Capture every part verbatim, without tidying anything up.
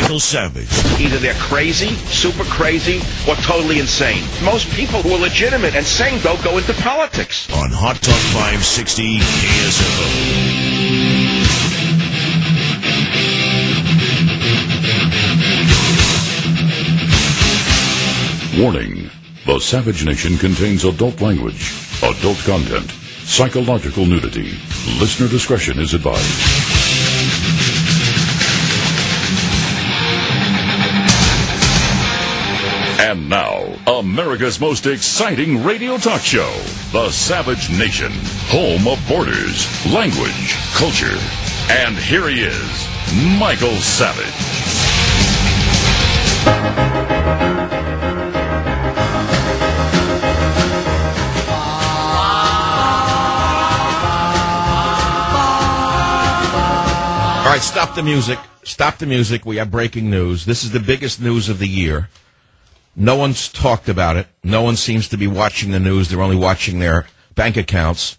Michael Savage. Either they're crazy, super crazy, or totally insane. Most people who are legitimate and sane don't go into politics. On Hot Talk five sixty K S F O. Warning. The Savage Nation contains adult language, adult content, psychological nudity. Listener discretion is advised. And now, America's most exciting radio talk show, The Savage Nation, home of borders, language, culture. And here he is, Michael Savage. All right, stop the music. Stop the music. We have breaking news. This is the biggest news of the year. No one's talked about it. No one seems to be watching the news. They're only watching their bank accounts.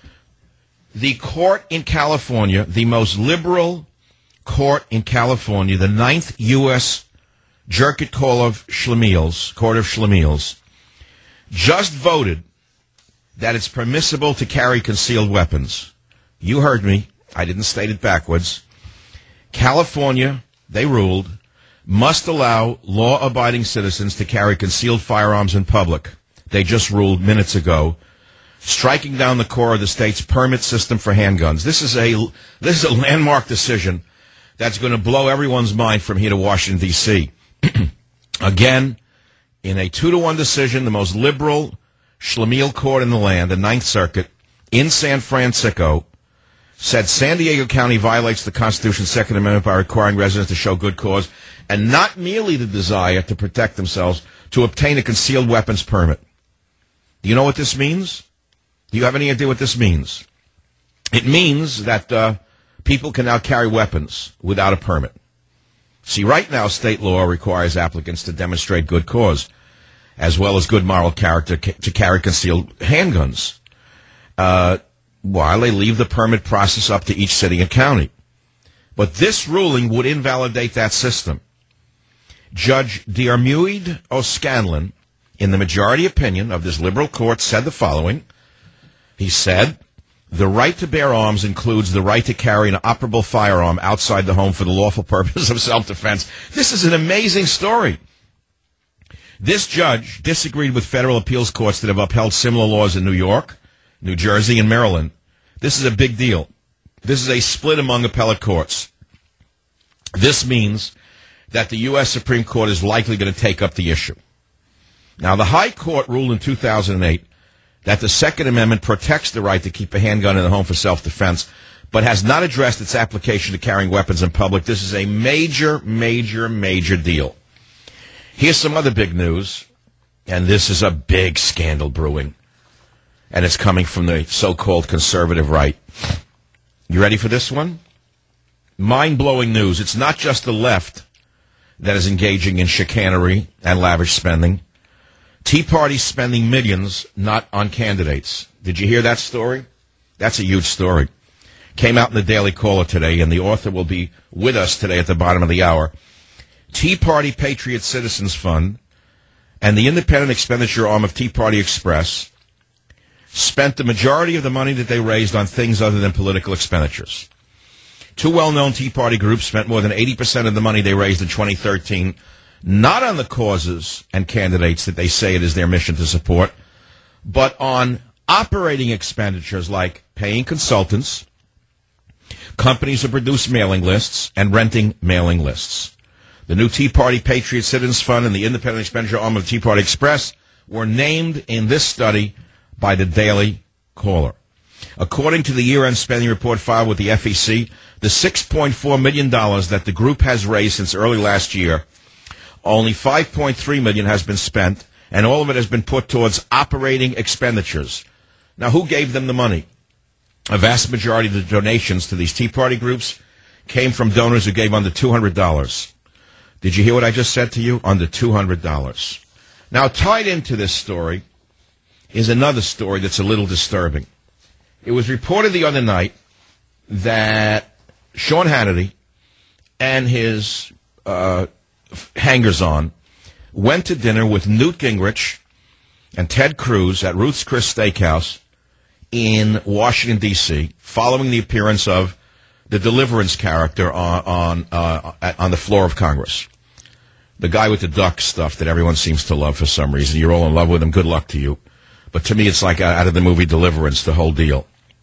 The court in California, the most liberal court in California, the ninth U S Circuit Court of Schlemiels, Court of Schlemiels, just voted that it's permissible to carry concealed weapons. You heard me. I didn't state it backwards. California, they ruled, must allow law-abiding citizens to carry concealed firearms in public. They just ruled minutes ago, striking down the core of the state's permit system for handguns. This is a this is a landmark decision that's going to blow everyone's mind from here to Washington, D C Again, in a two to one decision, the most liberal Schlemiel court in the land, the Ninth Circuit, in San Francisco, said San Diego County violates the Constitution's Second Amendment by requiring residents to show good cause and not merely the desire to protect themselves to obtain a concealed weapons permit. Do you know what this means? Do you have any idea what this means? It means that uh, people can now carry weapons without a permit. See, right now, state law requires applicants to demonstrate good cause, as well as good moral character ca- to carry concealed handguns, uh, while they leave the permit process up to each city and county. But this ruling would invalidate that system. Judge Diarmuid O'Scanlan, in the majority opinion of this liberal court, said the following. He said, the right to bear arms includes the right to carry an operable firearm outside the home for the lawful purpose of self-defense. This is an amazing story. This judge disagreed with federal appeals courts that have upheld similar laws in New York, New Jersey, and Maryland. This is a big deal. This is a split among appellate courts. This means that the U S Supreme Court is likely going to take up the issue. Now, the High Court ruled in two thousand eight that the Second Amendment protects the right to keep a handgun in the home for self-defense, but has not addressed its application to carrying weapons in public. This is a major, major, major deal. Here's some other big news, and this is a big scandal brewing, and it's coming from the so-called conservative right. You ready for this one? Mind-blowing news. It's not just the left that is engaging in chicanery and lavish spending. Tea Party's spending millions not on candidates. Did you hear that story? That's a huge story. Came out in the Daily Caller today, and the author will be with us today at the bottom of the hour. Tea Party Patriot Citizens Fund and the independent expenditure arm of Tea Party Express spent the majority of the money that they raised on things other than political expenditures. Two well-known Tea Party groups spent more than eighty percent of the money they raised in twenty thirteen not on the causes and candidates that they say it is their mission to support, but on operating expenditures like paying consultants, companies who produce mailing lists, and renting mailing lists. The new Tea Party Patriot Citizens Fund and the independent expenditure arm of Tea Party Express were named in this study by the Daily Caller. According to the year-end spending report filed with the F E C, the six point four million dollars that the group has raised since early last year, only five point three million dollars has been spent, and all of it has been put towards operating expenditures. Now, who gave them the money? A vast majority of the donations to these Tea Party groups came from donors who gave under two hundred dollars. Did you hear what I just said to you? Under two hundred dollars. Now, tied into this story is another story that's a little disturbing. It was reported the other night that Sean Hannity and his uh, hangers-on went to dinner with Newt Gingrich and Ted Cruz at Ruth's Chris Steakhouse in Washington, D C, following the appearance of the Deliverance character on on, uh, on the floor of Congress. The guy with the duck stuff that everyone seems to love for some reason. You're all in love with him. Good luck to you. But to me, it's like out of the movie Deliverance, the whole deal.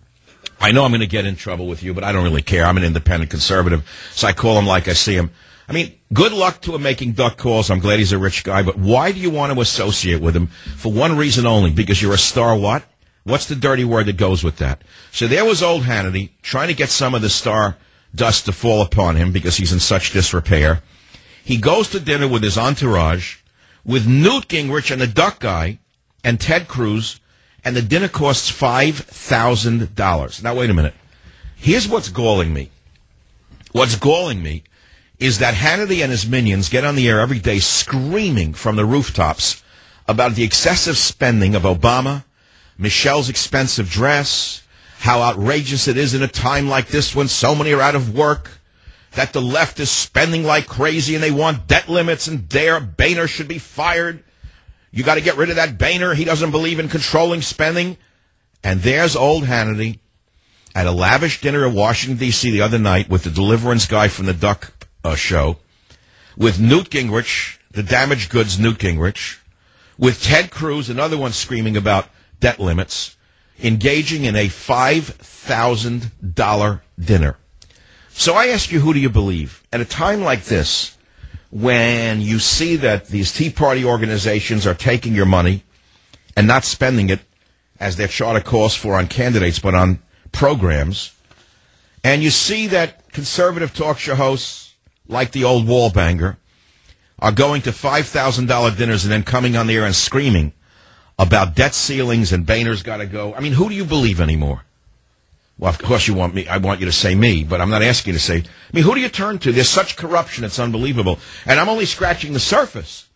I know I'm going to get in trouble with you, but I don't really care. I'm an independent conservative, so I call him like I see him. I mean, good luck to him making duck calls. I'm glad he's a rich guy, but why do you want to associate with him? For one reason only, because you're a star what? What's the dirty word that goes with that? So there was old Hannity trying to get some of the star dust to fall upon him because he's in such disrepair. He goes to dinner with his entourage, with Newt Gingrich and the duck guy, and Ted Cruz, and the dinner costs five thousand dollars. Now, wait a minute. Here's what's galling me. What's galling me is that Hannity and his minions get on the air every day screaming from the rooftops about the excessive spending of Obama, Michelle's expensive dress, how outrageous it is in a time like this when so many are out of work, that the left is spending like crazy and they want debt limits and dare Boehner should be fired. You got to get rid of that Boehner. He doesn't believe in controlling spending. And there's old Hannity at a lavish dinner in Washington, D C the other night with the Deliverance guy from the Duck uh, show, with Newt Gingrich, the damaged goods Newt Gingrich, with Ted Cruz, another one screaming about debt limits, engaging in a five thousand dollars dinner. So I ask you, who do you believe? At a time like this, when you see that these Tea Party organizations are taking your money and not spending it, as their charter calls for, on candidates, but on programs, and you see that conservative talk show hosts, like the old wallbanger, are going to five thousand dollars dinners and then coming on the air and screaming about debt ceilings and Boehner's got to go. I mean, who do you believe anymore? Well, of course you want me. I want you to say me, but I'm not asking you to say. I mean, who do you turn to? There's such corruption; it's unbelievable. And I'm only scratching the surface.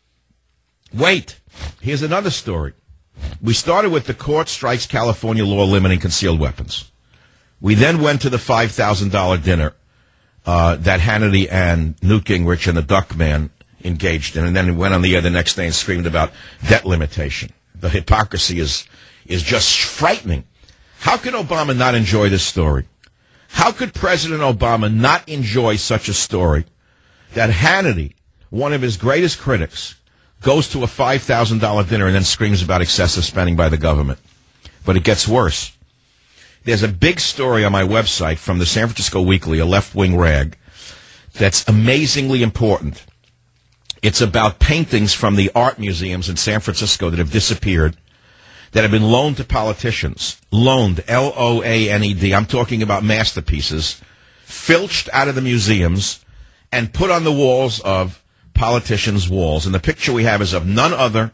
Wait, here's another story. We started with the court strikes California law limiting concealed weapons. We then went to the five thousand dollars dinner uh, that Hannity and Newt Gingrich and the Duck Man engaged in, and then we went on the air the next day and screamed about debt limitation. The hypocrisy is is just frightening. How could Obama not enjoy this story? How could President Obama not enjoy such a story that Hannity, one of his greatest critics, goes to a five thousand dollars dinner and then screams about excessive spending by the government? But it gets worse. There's a big story on my website from the San Francisco Weekly, a left-wing rag, that's amazingly important. It's about paintings from the art museums in San Francisco that have disappeared, that have been loaned to politicians. Loaned, L O A N E D. I'm talking about masterpieces, filched out of the museums and put on the walls of politicians' walls. And the picture we have is of none other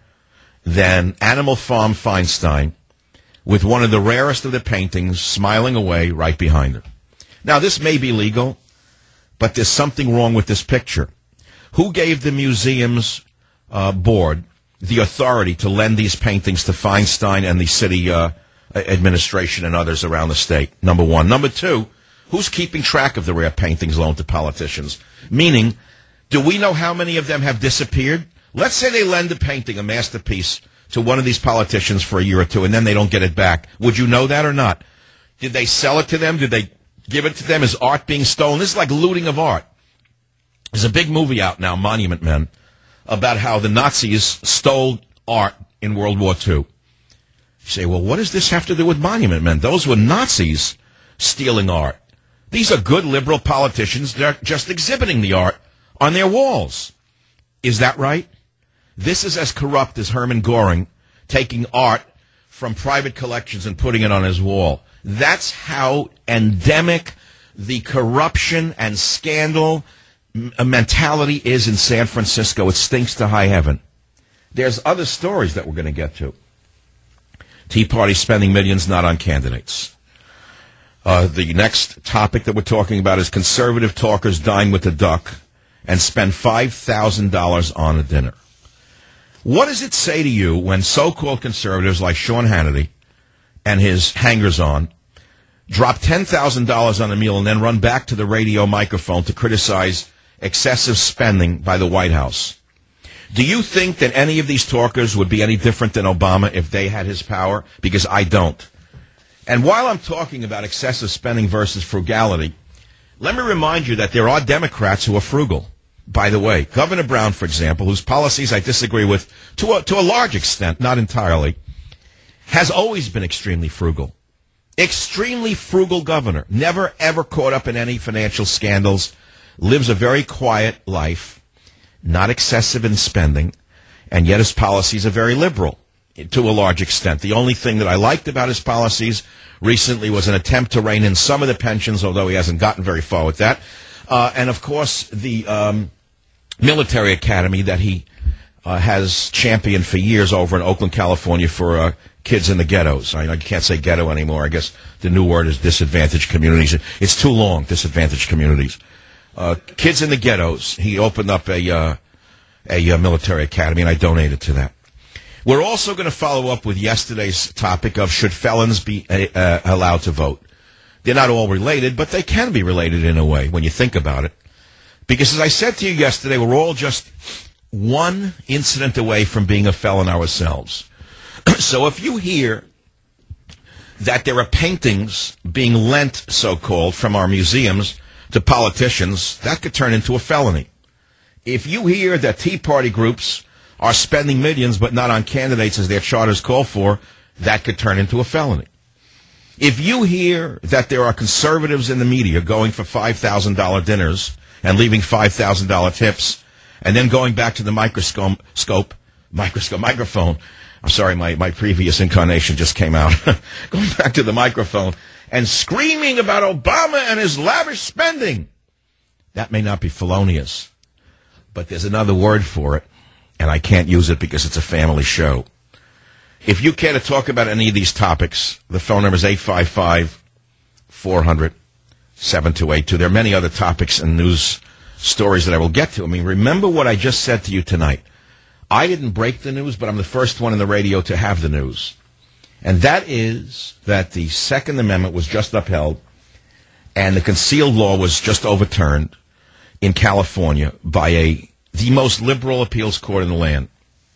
than Animal Farm Feinstein, with one of the rarest of the paintings smiling away right behind her. Now, this may be legal, but there's something wrong with this picture. Who gave the museum's uh, board the authority to lend these paintings to Feinstein and the city uh, administration and others around the state? Number one. Number two, who's keeping track of the rare paintings loaned to politicians? Meaning, do we know how many of them have disappeared? Let's say they lend a painting, a masterpiece, to one of these politicians for a year or two, and then they don't get it back. Would you know that or not? Did they sell it to them? Did they give it to them? Is art being stolen? This is like looting of art. There's a big movie out now, Monument Men, about how the Nazis stole art in World War Two. You say, well, what does this have to do with Monument Men? Those were Nazis stealing art. These are good liberal politicians. They're just exhibiting the art on their walls. Is that right? This is as corrupt as Hermann Göring taking art from private collections and putting it on his wall. That's how endemic the corruption and scandal mentality is in San Francisco. It stinks to high heaven. There's other stories that we're going to get to. Tea Party spending millions not on candidates. Uh, the next topic that we're talking about is conservative talkers dine with the duck and spend five thousand dollars on a dinner. What does it say to you when so-called conservatives like Sean Hannity and his hangers-on drop ten thousand dollars on a meal and then run back to the radio microphone to criticize excessive spending by the White House. Do you think that any of these talkers would be any different than Obama if they had his power? Because I don't. And while I'm talking about excessive spending versus frugality, let me remind you that there are Democrats who are frugal. By the way, Governor Brown, for example, whose policies I disagree with to a, to a large extent, not entirely, has always been extremely frugal. Extremely frugal governor. Never, ever caught up in any financial scandals. Lives a very quiet life. Not excessive in spending. And yet his policies are very liberal to a large extent. The only thing that I liked about his policies recently was an attempt to rein in some of the pensions, although he hasn't gotten very far with that. Uh, and, of course, the um, military academy that he uh, has championed for years over in Oakland, California for uh, kids in the ghettos. I, I can't say ghetto anymore. I guess the new word is disadvantaged communities. It's too long, disadvantaged communities. Uh, kids in the ghettos. He opened up a, uh, a uh, military academy, and I donated to that. We're also going to follow up with yesterday's topic of should felons be uh, allowed to vote. They're not all related, but they can be related in a way when you think about it. Because as I said to you yesterday, we're all just one incident away from being a felon ourselves. So if you hear that there are paintings being lent, so-called, from our museums to politicians, that could turn into a felony. If you hear that Tea Party groups are spending millions but not on candidates as their charters call for, that could turn into a felony. If you hear that there are conservatives in the media going for five thousand dollars dinners and leaving five thousand dollars tips and then going back to the microscope, scope, microscope, microphone, I'm sorry, my, my previous incarnation just came out, going back to the microphone and screaming about Obama and his lavish spending, that may not be felonious, but there's another word for it, and I can't use it because it's a family show. If you care to talk about any of these topics, the phone number is eight five five, four hundred, seven two eight two. There are many other topics and news stories that I will get to. I mean, remember what I just said to you tonight. I didn't break the news, but I'm the first one in the radio to have the news. And that is that the Second Amendment was just upheld and the concealed law was just overturned in California by a the most liberal appeals court in the land.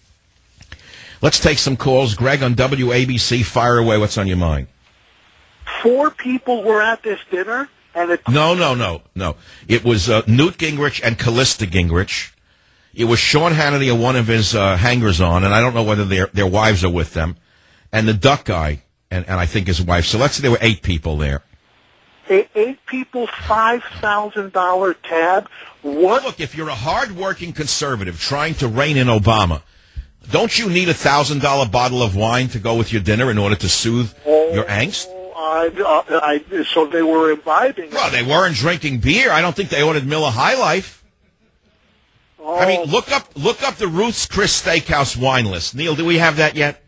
Let's take some calls. Greg on W A B C, fire away. What's on your mind? Four people were at this dinner, and it... No, no, no, no. It was uh, Newt Gingrich and Callista Gingrich. It was Sean Hannity and one of his uh, hangers-on, and I don't know whether their their wives are with them, and the duck guy, and, and I think his wife. So let's say there were eight people there. Eight, eight people, five thousand dollars tab. What? Look, if you're a hard-working conservative trying to rein in Obama, don't you need a one thousand dollars bottle of wine to go with your dinner in order to soothe oh, your angst? I, uh, I, so they were imbibing. Well, they weren't drinking beer. I don't think they ordered Miller High Life. Oh. I mean, look up look up the Ruth's Chris Steakhouse wine list. Neil, do we have that yet?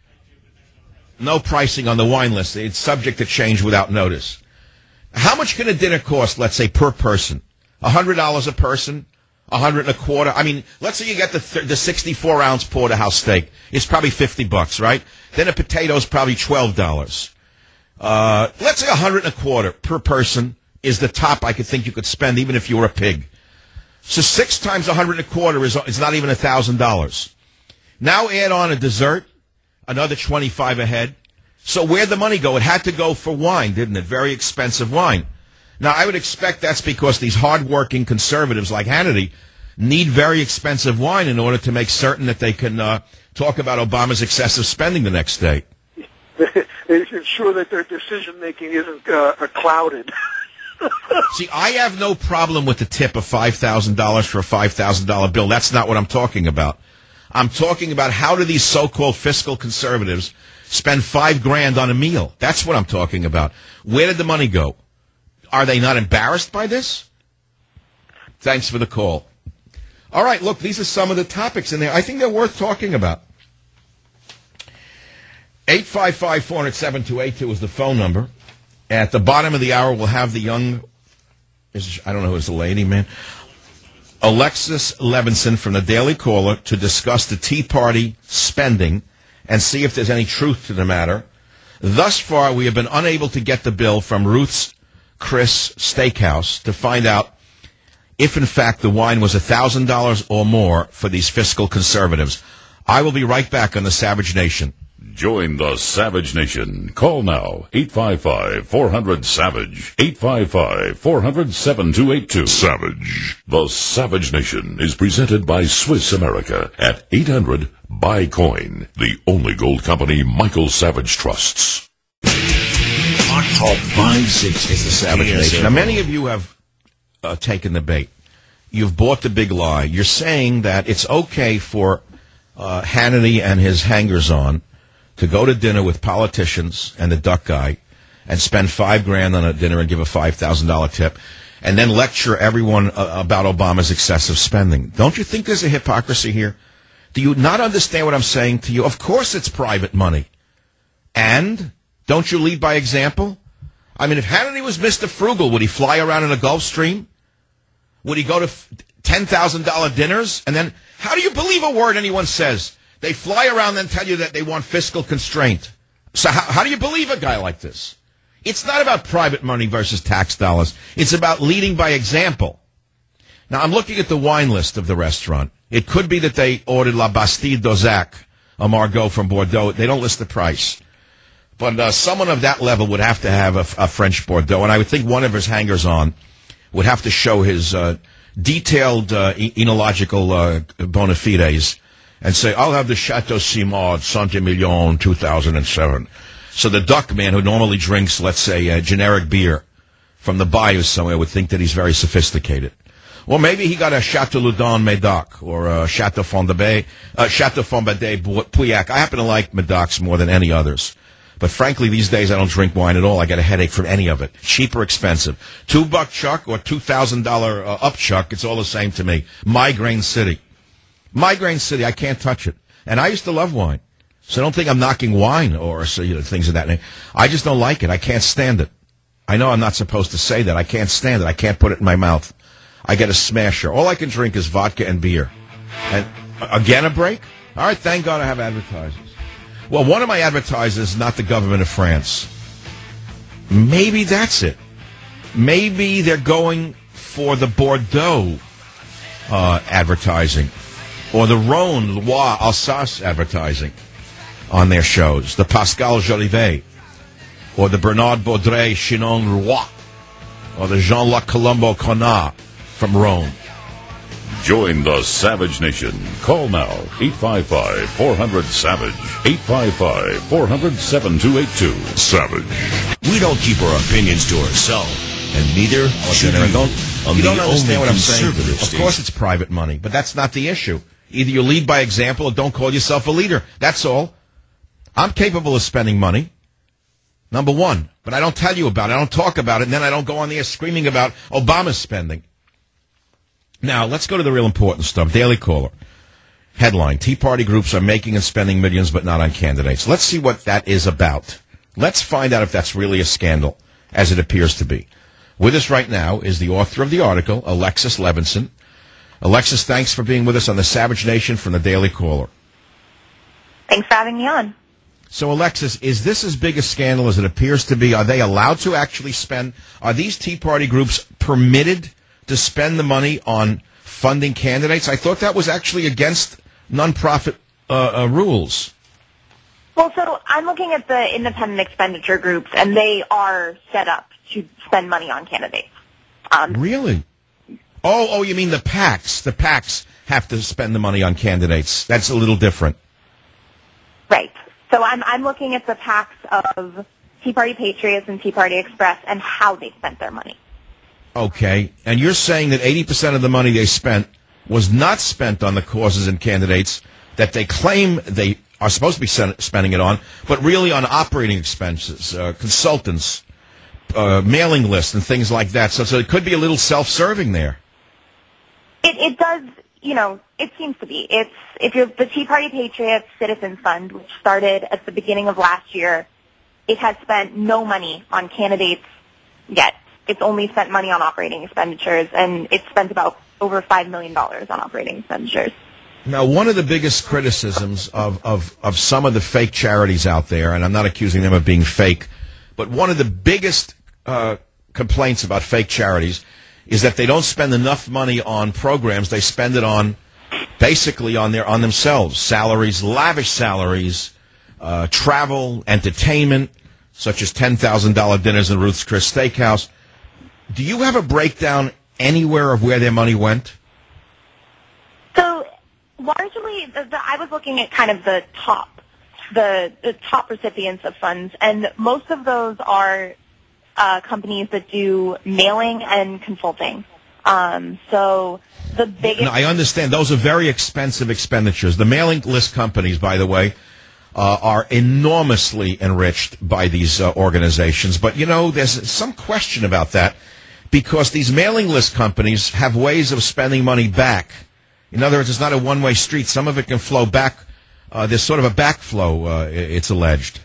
No pricing on the wine list. It's subject to change without notice. How much can a dinner cost, let's say, per person? one hundred dollars a person? A hundred and a quarter. I mean, let's say you get the th- the sixty-four ounce porterhouse steak. It's probably fifty bucks, right? Then a potato's probably twelve dollars. Uh, let's say a hundred and a quarter per person is the top I could think you could spend, even if you were a pig. So six times a hundred and a quarter is is not even a thousand dollars. Now add on a dessert, another twenty-five a head. So where'd the money go? It had to go for wine, didn't it? Very expensive wine. Now, I would expect that's because these hard-working conservatives like Hannity need very expensive wine in order to make certain that they can uh, talk about Obama's excessive spending the next day. They ensure that their decision-making isn't uh, clouded. See, I have no problem with the tip of five thousand dollars for a five thousand dollars bill. That's not what I'm talking about. I'm talking about how do these so-called fiscal conservatives spend five grand on a meal? That's what I'm talking about. Where did the money go? Are they not embarrassed by this? Thanks for the call. All right, look, these are some of the topics in there. I think they're worth talking about. eight five five, four hundred, seven two eight two is the phone number. At the bottom of the hour, we'll have the young, is, I don't know who's the lady, man, Alexis Levinson from the Daily Caller to discuss the Tea Party spending and see if there's any truth to the matter. Thus far, we have been unable to get the bill from Ruth's Chris Steakhouse to find out if in fact the wine was one thousand dollars or more for these fiscal conservatives. I will be right back on the Savage Nation. Join the Savage Nation. Call now, eight five five, four hundred, SAVAGE, eight five five, four hundred, seven two eight two. Savage. The Savage Nation is presented by Swiss America at eight hundred, buy coin, the only gold company Michael Savage trusts. Talk five sixty It's the Savage Nation. Now, many of you have uh, taken the bait. You've bought the big lie. You're saying that it's okay for uh, Hannity and his hangers-on to go to dinner with politicians and the duck guy and spend five grand on a dinner and give a five thousand dollars tip and then lecture everyone uh, about Obama's excessive spending. Don't you think there's a hypocrisy here? Do you not understand what I'm saying to you? Of course it's private money. And don't you lead by example? I mean, if Hannity was Mister Frugal, would he fly around in a Gulfstream? Would he go to ten thousand dollars dinners? And then, how do you believe a word anyone says? They fly around and tell you that they want fiscal constraint. So how, how do you believe a guy like this? It's not about private money versus tax dollars. It's about leading by example. Now, I'm looking at the wine list of the restaurant. It could be that they ordered La Bastille d'Ozac, a Margaux from Bordeaux. They don't list the price. But uh, someone of that level would have to have a, a French Bordeaux, and I would think one of his hangers-on would have to show his uh, detailed uh, e- enological uh, bona fides and say, I'll have the Chateau Simard Saint-Emilion two thousand seven. So the duck man who normally drinks, let's say, a generic beer from the bayou somewhere would think that he's very sophisticated. Or maybe he got a Chateau Loudon Médoc or a Chateau Fondabé, uh, Chateau Fondabé Pauillac. I happen to like Médocs more than any others. But frankly, these days I don't drink wine at all. I get a headache from any of it. Cheap or expensive. Two buck chuck or two thousand dollar uh, up chuck, it's all the same to me. Migraine City. Migraine City, I can't touch it. And I used to love wine. So don't think I'm knocking wine or so, you know, things of that name. I just don't like it. I can't stand it. I know I'm not supposed to say that. I can't stand it. I can't put it in my mouth. I get a smasher. All I can drink is vodka and beer. And uh, again, a break? All right, thank God I have advertisers. Well, one of my advertisers is not the government of France. Maybe that's it. Maybe they're going for the Bordeaux uh, advertising or the Rhône, Loire, Alsace advertising on their shows. The Pascal Jolivet or the Bernard Baudret Chinon Roy or the Jean-Luc Colombo Connard from Rome. Join the Savage Nation. Call now, eight five five, four hundred, SAVAGE, eight five five, four hundred, seven two eight two. Savage. We don't keep our opinions to ourselves, and neither should you. Don't, on you the don't understand what I'm saying. conservative Of station. course it's private money, but that's not the issue. Either you lead by example or don't call yourself a leader. That's all. I'm capable of spending money, number one, but I don't tell you about it. I don't talk about it, and then I don't go on the air screaming about Obama's spending. Now, let's go to the real important stuff. Daily Caller. Headline, Tea Party groups are making and spending millions, but not on candidates. Let's see what that is about. Let's find out if that's really a scandal, as it appears to be. With us right now is the author of the article, Alexis Levinson. Alexis, thanks for being with us on the Savage Nation from the Daily Caller. Thanks for having me on. So, Alexis, is this as big a scandal as it appears to be? Are they allowed to actually spend? Are these Tea Party groups permitted to spend the money on funding candidates? I thought that was actually against nonprofit uh, uh, rules. Well, so I'm looking at the independent expenditure groups, and they are set up to spend money on candidates. Um, Really? Oh, oh, you mean the PACs? The PACs have to spend the money on candidates. That's a little different. right. So I'm I'm looking at the PACs of Tea Party Patriots and Tea Party Express and how they spent their money. Okay, and you're saying that eighty percent of the money they spent was not spent on the causes and candidates that they claim they are supposed to be sen- spending it on, but really on operating expenses, uh, consultants, uh, mailing lists, and things like that. So, so it could be a little self-serving there. It, it does, you know, it seems to be. It's if you're the Tea Party Patriots Citizen Fund, which started at the beginning of last year, it has spent no money on candidates yet. It's only spent money on operating expenditures, and it's spent about over five million dollars on operating expenditures. Now, one of the biggest criticisms of, of, of some of the fake charities out there, and I'm not accusing them of being fake, but one of the biggest uh, complaints about fake charities is that they don't spend enough money on programs. They spend it on basically on their on themselves, salaries, lavish salaries, uh, travel, entertainment, such as ten thousand dollars dinners in Ruth's Chris Steakhouse. Do you have a breakdown anywhere of where their money went? So largely, the, the, I was looking at kind of the top, the, the top recipients of funds, and most of those are uh, companies that do mailing and consulting. Um, so the biggest... No, I understand. Those are very expensive expenditures. The mailing list companies, by the way, uh, are enormously enriched by these uh, organizations. But, you know, there's some question about that because these mailing list companies have ways of spending money back. In other words, it's not a one-way street. Some of it can flow back. Uh, there's sort of a backflow, uh, it's alleged.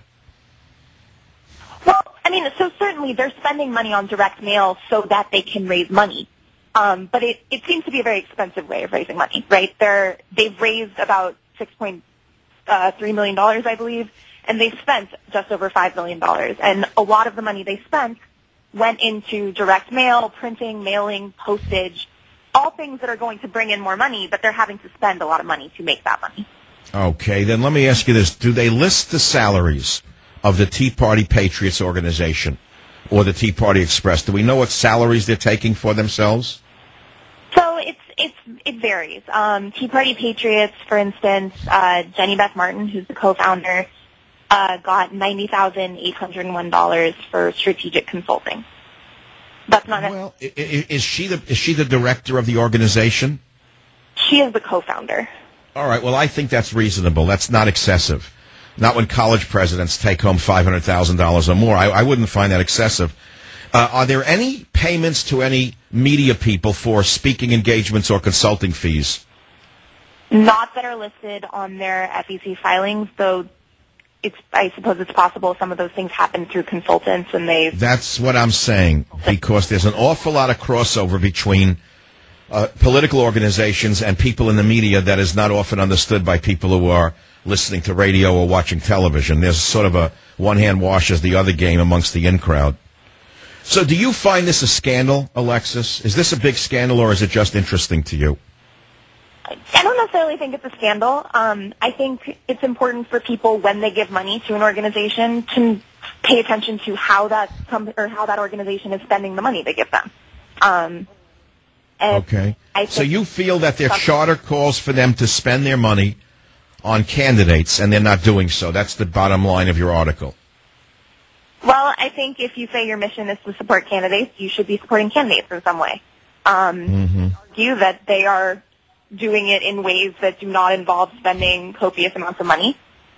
Well, I mean, so certainly they're spending money on direct mail so that they can raise money. Um, but it, it seems to be a very expensive way of raising money, right? They're, they've raised about six point three million dollars, I believe, and they've spent just over five million dollars. And a lot of the money they spent went into direct mail, printing, mailing, postage, all things that are going to bring in more money, but they're having to spend a lot of money to make that money. Okay, then let me ask you this. Do they list the salaries of the Tea Party Patriots organization or the Tea Party Express? Do we know what salaries they're taking for themselves? So it's it's it varies. Um, Tea Party Patriots, for instance, uh, Jenny Beth Martin, who's the co-founder, uh, got ninety thousand eight hundred one dollars for strategic consulting. That's not. Well, a, is she the is she the director of the organization? She is the co-founder. All right. Well, I think that's reasonable. That's not excessive. Not when college presidents take home five hundred thousand dollars or more. I, I wouldn't find that excessive. Uh, are there any payments to any media people for speaking engagements or consulting fees? Not that are listed on their F E C filings, though it's, I suppose it's possible some of those things happen through consultants and they... That's what I'm saying, because there's an awful lot of crossover between uh, political organizations and people in the media that is not often understood by people who are listening to radio or watching television. There's sort of a one hand washes the other game amongst the in crowd. So do you find this a scandal, Alexis? Is this a big scandal, or is it just interesting to you? I don't necessarily think it's a scandal. Um, I think it's important for people when they give money to an organization to pay attention to how that com- or how that organization is spending the money they give them. Um, okay. So you feel that their charter calls for them to spend their money on candidates, and they're not doing so. That's the bottom line of your article. Well, I think if you say your mission is to support candidates, you should be supporting candidates in some way. Um, mm-hmm. Argue that they are doing it in ways that do not involve spending copious amounts of money,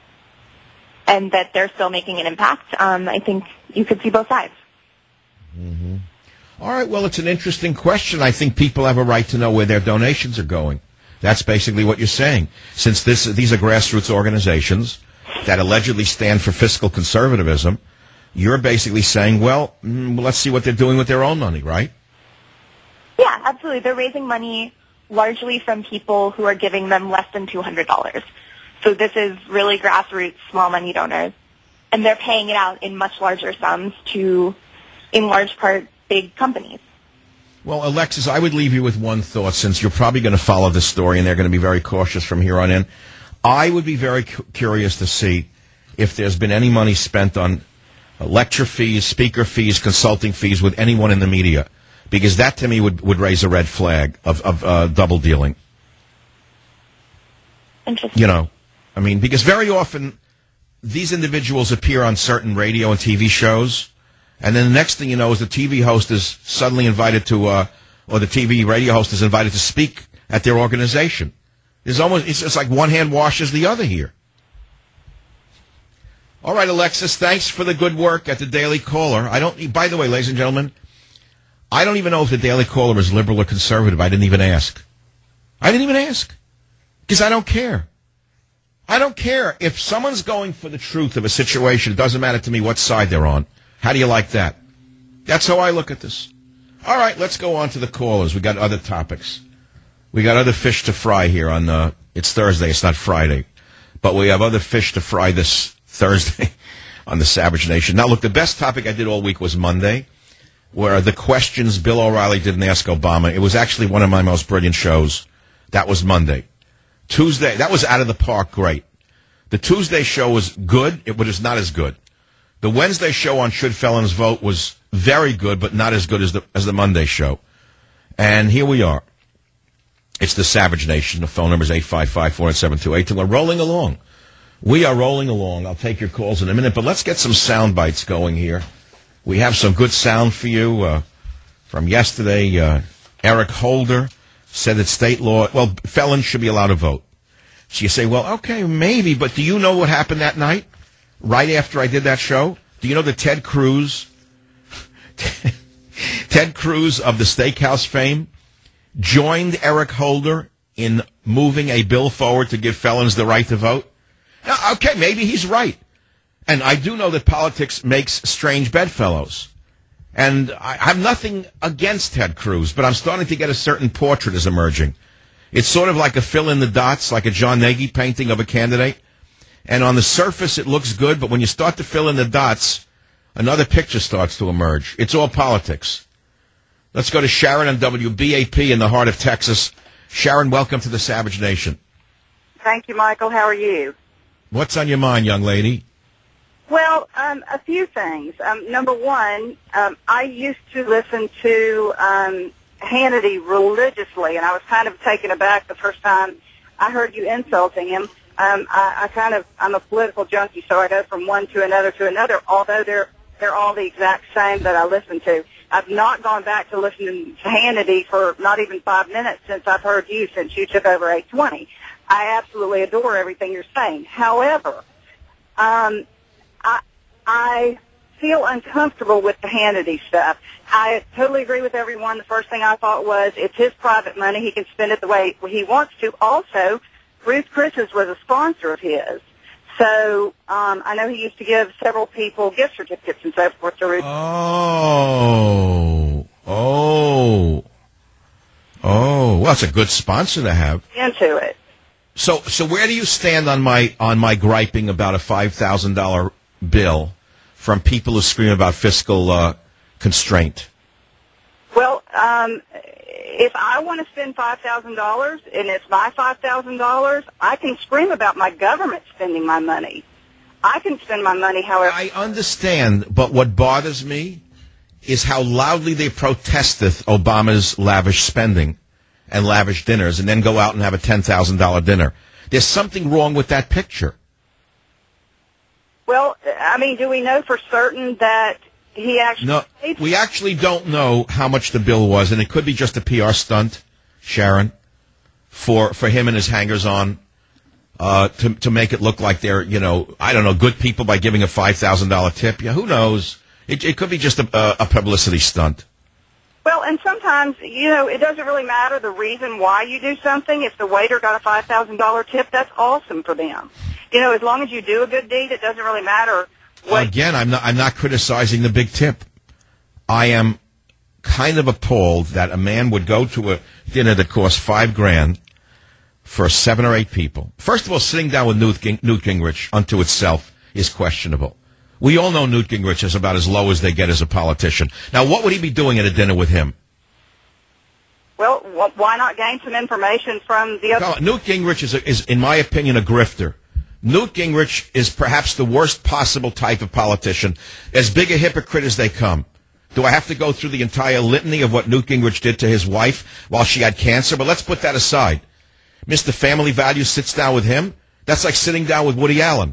and that they're still making an impact. Um, I think you could see both sides. Mm-hmm. All right. Well, it's an interesting question. I think people have a right to know where their donations are going. That's basically what you're saying. Since this, these are grassroots organizations that allegedly stand for fiscal conservatism, you're basically saying, well, mm, let's see what they're doing with their own money, right? Yeah, absolutely. They're raising money largely from people who are giving them less than two hundred dollars. So this is really grassroots, small money donors. And they're paying it out in much larger sums to, in large part, big companies. Well, Alexis, I would leave you with one thought, since you're probably going to follow this story and they're going to be very cautious from here on in. I would be very cu- curious to see if there's been any money spent on lecture fees, speaker fees, consulting fees with anyone in the media, because that to me would, would raise a red flag of, of uh, double dealing. Interesting. You know, I mean, because very often these individuals appear on certain radio and T V shows, and then the next thing you know is the T V host is suddenly invited to, uh, or the T V radio host is invited to speak at their organization. There's almost, it's just like one hand washes the other here. All right, Alexis, thanks for the good work at the Daily Caller. I don't, by the way, ladies and gentlemen, I don't even know if the Daily Caller is liberal or conservative. I didn't even ask. I didn't even ask. Because I don't care. I don't care. If someone's going for the truth of a situation, it doesn't matter to me what side they're on. How do you like that? That's how I look at this. All right, let's go on to the callers. We got other topics. We got other fish to fry here on, uh, it's Thursday, it's not Friday. But we have other fish to fry this Thursday on the Savage Nation. Now, look, the best topic I did all week was Monday. where the questions Bill O'Reilly didn't ask Obama. It was actually one of my most brilliant shows. That was Monday. Tuesday, that was out of the park, great. The Tuesday show was good, it was not as good. The Wednesday show on Should Felons Vote was very good, but not as good as the as the Monday show. And here we are. It's the Savage Nation. The phone number is eight five five, four seven two eight. And we're rolling along. We are rolling along. I'll take your calls in a minute, but let's get some sound bites going here. We have some good sound for you uh, from yesterday. Uh, Eric Holder said that state law, well, felons should be allowed to vote. So you say, well, okay, maybe, but do you know what happened that night? Right after I did that show? Do you know that Ted Cruz, Ted Cruz of the Steakhouse fame, joined Eric Holder in moving a bill forward to give felons the right to vote? Now, okay, maybe he's right. And I do know that politics makes strange bedfellows. And I have nothing against Ted Cruz, but I'm starting to get a certain portrait is emerging. It's sort of like a fill in the dots, like a John Nagy painting of a candidate. And on the surface, it looks good, but when you start to fill in the dots, another picture starts to emerge. It's all politics. Let's go to Sharon on W B A P in the heart of Texas. Sharon, welcome to the Savage Nation. Thank you, Michael. How are you? What's on your mind, young lady? Well, um, a few things. Um, number one, um, I used to listen to um, Hannity religiously, and I was kind of taken aback the first time I heard you insulting him. Um, I, I kind of, I'm a political junkie, so I go from one to another to another, although they're they're all the exact same that I listen to. I've not gone back to listening to Hannity for not even five minutes since I've heard you, since you took over eight twenty. I absolutely adore everything you're saying. However, um, I, I feel uncomfortable with the Hannity stuff. I totally agree with everyone. The first thing I thought was it's his private money. He can spend it the way he wants to. Also, Ruth Chris's was a sponsor of his. So um, I know he used to give several people gift certificates and so forth to Ruth. Oh, oh, oh. Well, that's a good sponsor to have. Into it. So, so where do you stand on my on my griping about a five thousand dollar bill from people who scream about fiscal uh, constraint? Well, um, if I want to spend five thousand dollars and it's my five thousand dollars, I can scream about my government spending my money. I can spend my money however. I understand, but what bothers me is how loudly they protesteth Obama's lavish spending and lavish dinners, and then go out and have a ten thousand dollar dinner. There's something wrong with that picture. Well, I mean, do we know for certain that he actually... No, we actually don't know how much the bill was, and it could be just a P R stunt, Sharon, for for him and his hangers-on, uh, to to make it look like they're, you know, I don't know, good people by giving a five thousand dollar tip. Yeah, who knows? It, it could be just a, a publicity stunt. Well, and sometimes, you know, it doesn't really matter the reason why you do something. If the waiter got a five thousand dollar tip, that's awesome for them. You know, as long as you do a good deed, it doesn't really matter what... Again, I'm not, I'm not criticizing the big tip. I am kind of appalled that a man would go to a dinner that costs five grand for seven or eight people. First of all, sitting down with Newt, Ging- Newt Gingrich unto itself is questionable. We all know Newt Gingrich is about as low as they get as a politician. Now, what would he be doing at a dinner with him? Well, wh- why not gain some information from the other... No, Newt Gingrich is, a, is, in my opinion, a grifter. Newt Gingrich is perhaps the worst possible type of politician, as big a hypocrite as they come. Do I have to go through the entire litany of what Newt Gingrich did to his wife while she had cancer? But let's put that aside. Mister Family Values sits down with him. That's like sitting down with Woody Allen.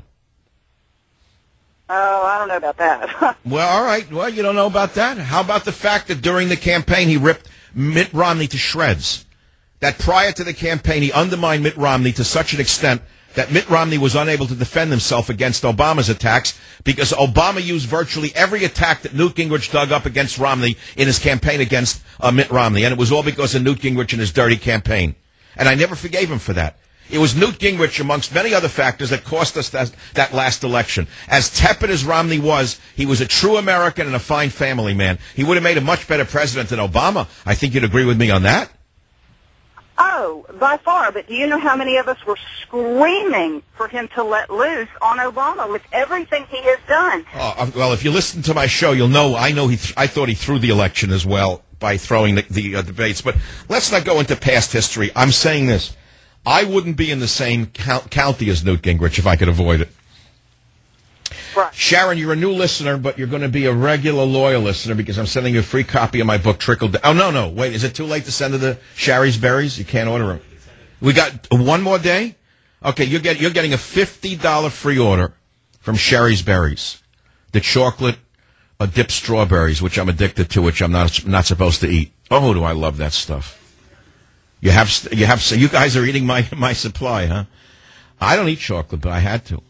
Oh, I don't know about that. Well, all right. Well, you don't know about that? How about the fact that during the campaign he ripped Mitt Romney to shreds? That prior to the campaign he undermined Mitt Romney to such an extent that Mitt Romney was unable to defend himself against Obama's attacks because Obama used virtually every attack that Newt Gingrich dug up against Romney in his campaign against uh, Mitt Romney. And it was all because of Newt Gingrich and his dirty campaign. And I never forgave him for that. It was Newt Gingrich, amongst many other factors, that cost us that, that last election. As tepid as Romney was, he was a true American and a fine family man. He would have made a much better president than Obama. I think you'd agree with me on that. Oh, by far. But do you know how many of us were screaming for him to let loose on Obama with everything he has done? Oh, well, if you listen to my show, you'll know I know he. Th- I thought he threw the election as well by throwing the, the uh, debates. But let's not go into past history. I'm saying this. I wouldn't be in the same count- county as Newt Gingrich if I could avoid it. Right. Sharon, you're a new listener, but you're going to be a regular loyal listener because I'm sending you a free copy of my book, Trickle Down. Oh, no, no. Wait, is it too late to send to the Sherry's Berries? You can't order them. We got one more day? Okay, you're, get, you're getting a fifty dollars free order from Sherry's Berries. The chocolate uh, dipped strawberries, which I'm addicted to, which I'm not not supposed to eat. Oh, do I love that stuff. You have, you have, you guys are eating my, my supply, huh? I don't eat chocolate, but I had to.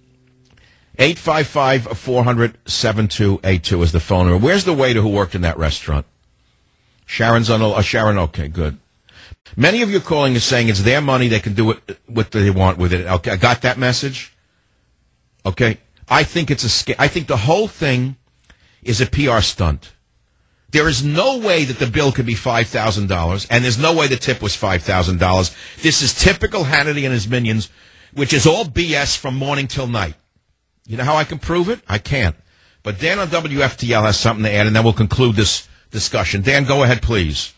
eight five five, four hundred, seven two eight two is the phone number. Where's the waiter who worked in that restaurant? Sharon's on. Uh, Sharon, okay, good. Many of you calling is saying it's their money. They can do it, what they want with it. Okay, I got that message. Okay. I think it's a scam. I think the whole thing is a P R stunt. There is no way that the bill could be five thousand dollars, and there's no way the tip was five thousand dollars. This is typical Hannity and his minions, which is all B S from morning till night. You know how I can prove it? I can't. But Dan on W F T L has something to add, and then we'll conclude this discussion. Dan, go ahead, please.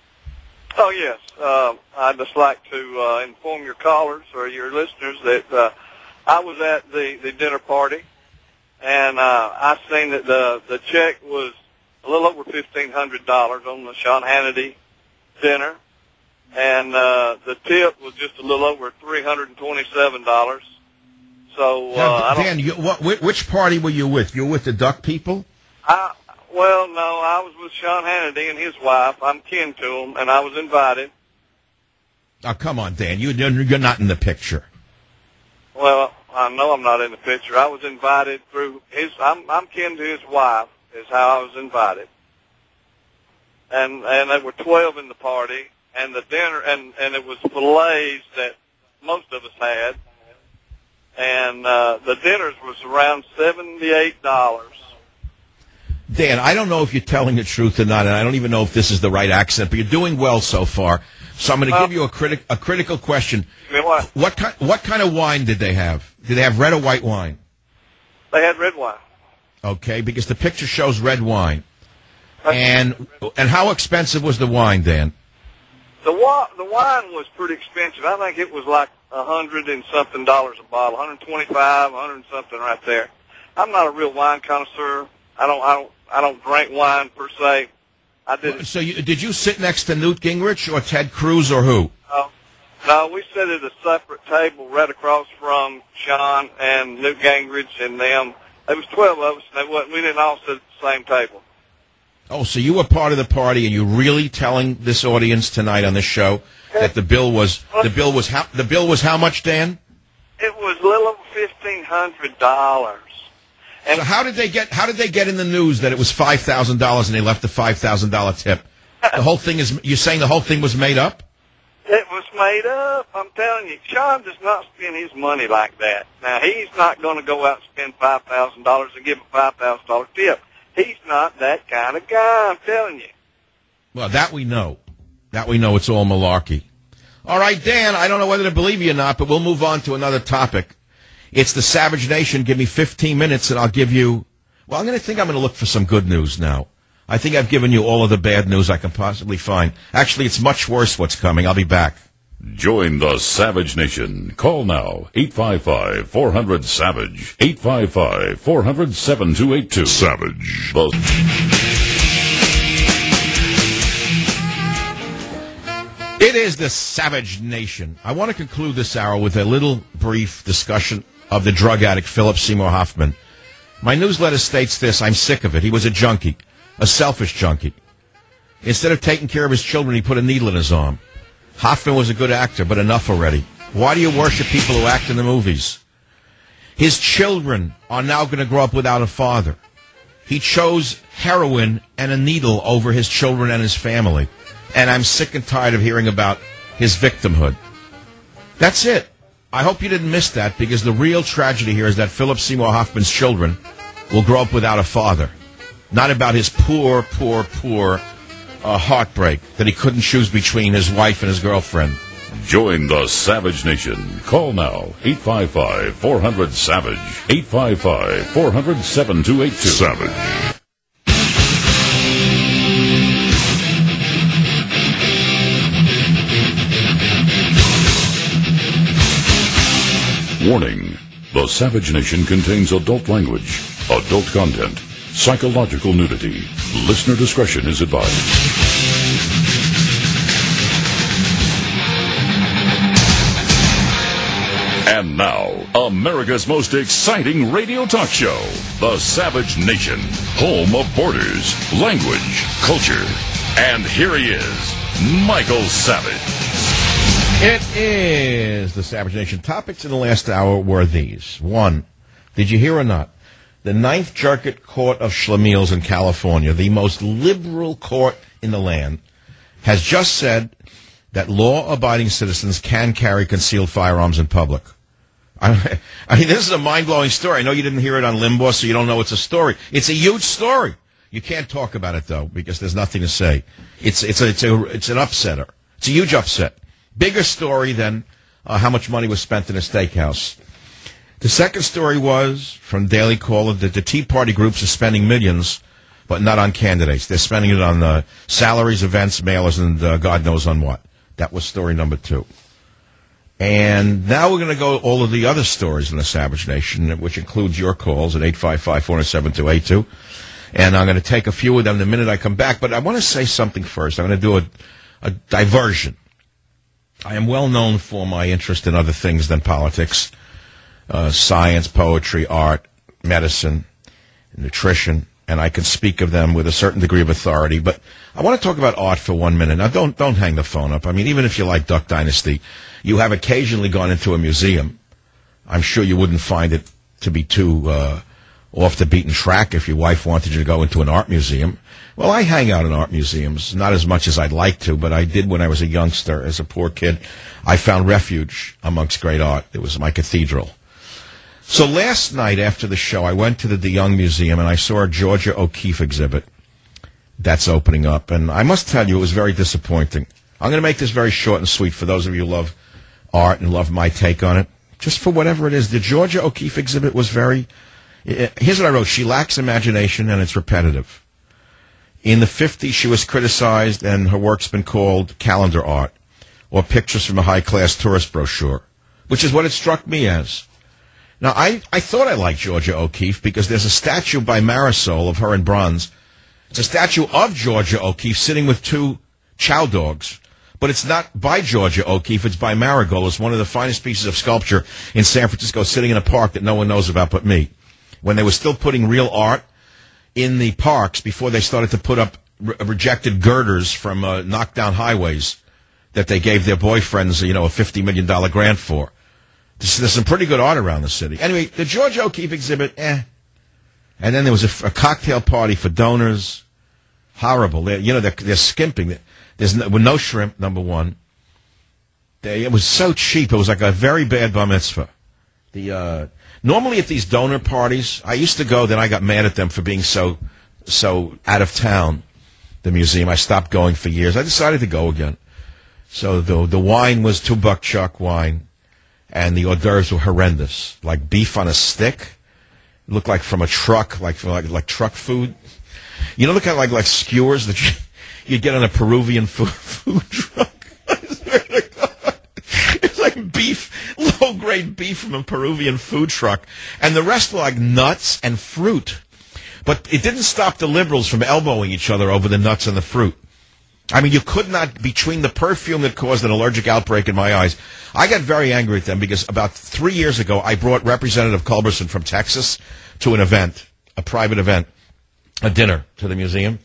Oh, yes. Uh, I'd just like to uh, inform your callers or your listeners that uh, I was at the, the dinner party, and uh, I seen that the, the check was a little over fifteen hundred dollars on the Sean Hannity dinner, and uh, the tip was just a little over three hundred twenty-seven dollars. So, uh, now, I don't, Dan, you, what, which party were you with? You were with the Duck people? I, well, no, I was with Sean Hannity and his wife. I'm kin to him, and I was invited. Oh, come on, Dan. You, you're not in the picture. Well, I know I'm not in the picture. I was invited through his, I'm, I'm kin to his wife, is how I was invited. And, and there were twelve in the party, and the dinner, and, and it was fillets that most of us had. And uh, the dinners was around seventy-eight dollars. Dan, I don't know if you're telling the truth or not, and I don't even know if this is the right accent, but you're doing well so far. So I'm going to Uh, give you a, critic, a critical question. You know what? What kind, what kind of wine did they have? Did they have red or white wine? They had red wine. Okay, because the picture shows red wine. And and how expensive was the wine, Dan? The wa- the wine was pretty expensive. I think it was like a hundred and something dollars a bottle, one hundred twenty-five, one hundred and something right there. I'm not a real wine connoisseur. I don't, I don't, I don't drink wine per se. I did. So you, did you sit next to Newt Gingrich or Ted Cruz or who? Uh, no, we sat at a separate table right across from Sean and Newt Gingrich and them. There was twelve of us, and they wasn't, we didn't all sit at the same table. Oh, so you were part of the party, and you're really telling this audience tonight on this show that the bill was the bill was how the bill was how much, Dan? It was a little over fifteen hundred dollars. So how did they get how did they get in the news that it was five thousand dollars and they left a five thousand dollar tip? The whole thing is you're saying the whole thing was made up? It was made up. I'm telling you, Sean does not spend his money like that. Now he's not going to go out and spend five thousand dollars and give a five thousand dollar tip. He's not that kind of guy, I'm telling you. Well, that we know. That we know it's all malarkey. All right, Dan, I don't know whether to believe you or not, but we'll move on to another topic. It's the Savage Nation. Give me fifteen minutes and I'll give you... Well, I'm going to think I'm going to look for some good news now. I think I've given you all of the bad news I can possibly find. Actually, it's much worse what's coming. I'll be back. Join the Savage Nation. Call now, eight five five, four hundred, SAVAGE, eight five five, four hundred, seven two eight two. Savage. The It is the Savage Nation. I want to conclude this hour with a little brief discussion of the drug addict Philip Seymour Hoffman. My newsletter states this. I'm sick of it. He was a junkie, a selfish junkie. Instead of taking care of his children, he put a needle in his arm. Hoffman was a good actor, but enough already. Why do you worship people who act in the movies? His children are now going to grow up without a father. He chose heroin and a needle over his children and his family. And I'm sick and tired of hearing about his victimhood. That's it. I hope you didn't miss that, because the real tragedy here is that Philip Seymour Hoffman's children will grow up without a father. Not about his poor, poor, poor a heartbreak that he couldn't choose between his wife and his girlfriend. Join the Savage Nation. Call now, eight five five, four hundred, SAVAGE, eight five five, four hundred, seven two eight two. Savage. Warning. The Savage Nation contains adult language, adult content, psychological nudity. Listener discretion is advised. And now, America's most exciting radio talk show, The Savage Nation, home of borders, language, culture. And here he is, Michael Savage. It is The Savage Nation. Topics in the last hour were these. One, did you hear or not? The Ninth Circuit Court of Schlemiels in California, the most liberal court in the land, has just said that law-abiding citizens can carry concealed firearms in public. I, I mean, this is a mind-blowing story. I know you didn't hear it on Limbaugh, so you don't know it's a story. It's a huge story. You can't talk about it, though, because there's nothing to say. It's it's a, it's a, it's an upsetter. It's a huge upset. Bigger story than uh, how much money was spent in a steakhouse. The second story was, from Daily Caller, that the Tea Party groups are spending millions, but not on candidates. They're spending it on uh, salaries, events, mailers, and uh, God knows on what. That was story number two. And now we're going to go all of the other stories in the Savage Nation, which includes your calls at eight five five, four zero seven, two eight two. And I'm going to take a few of them the minute I come back. But I want to say something first. I'm going to do a, a diversion. I am well known for my interest in other things than politics, uh, science, poetry, art, medicine, nutrition, and I can speak of them with a certain degree of authority. But I want to talk about art for one minute. Now, don't don't hang the phone up. I mean, even if you like Duck Dynasty, you have occasionally gone into a museum. I'm sure you wouldn't find it to be too uh, off the beaten track if your wife wanted you to go into an art museum. Well, I hang out in art museums, not as much as I'd like to, but I did when I was a youngster. As a poor kid, I found refuge amongst great art. It was my cathedral. So last night after the show, I went to the DeYoung Museum, and I saw a Georgia O'Keeffe exhibit that's opening up. And I must tell you, it was very disappointing. I'm going to make this very short and sweet for those of you who love art and love my take on it. Just for whatever it is, the Georgia O'Keeffe exhibit was very... Here's what I wrote. She lacks imagination, and it's repetitive. In the fifties, she was criticized, and her work's been called calendar art, or pictures from a high-class tourist brochure, which is what it struck me as. Now, I, I thought I liked Georgia O'Keeffe because there's a statue by Marisol of her in bronze. It's a statue of Georgia O'Keeffe sitting with two chow dogs. But it's not by Georgia O'Keeffe, it's by Marigold. It's one of the finest pieces of sculpture in San Francisco, sitting in a park that no one knows about but me. When they were still putting real art in the parks before they started to put up re- rejected girders from uh, knockdown highways that they gave their boyfriends, you know, a fifty million dollars grant for. There's, there's some pretty good art around the city. Anyway, the Georgia O'Keeffe exhibit, eh. And then there was a, a cocktail party for donors. Horrible. They're, you know, they're, they're skimping. There's no, with no shrimp, number one. They, it was so cheap. It was like a very bad bar mitzvah. The uh, normally at these donor parties, I used to go, then I got mad at them for being so so out of town, the museum. I stopped going for years. I decided to go again. So the the wine was two buck chuck wine, and the hors d'oeuvres were horrendous, like beef on a stick. It looked like from a truck, like like like truck food. You know, the kind of like like skewers that you, you get on a Peruvian food, food truck. I swear to God. It's like beef, low-grade beef from a Peruvian food truck. And the rest were like nuts and fruit. But it didn't stop the liberals from elbowing each other over the nuts and the fruit. I mean, you could not, between the perfume that caused an allergic outbreak in my eyes, I got very angry at them because about three years ago, I brought Representative Culberson from Texas to an event, a private event, a dinner to the museum.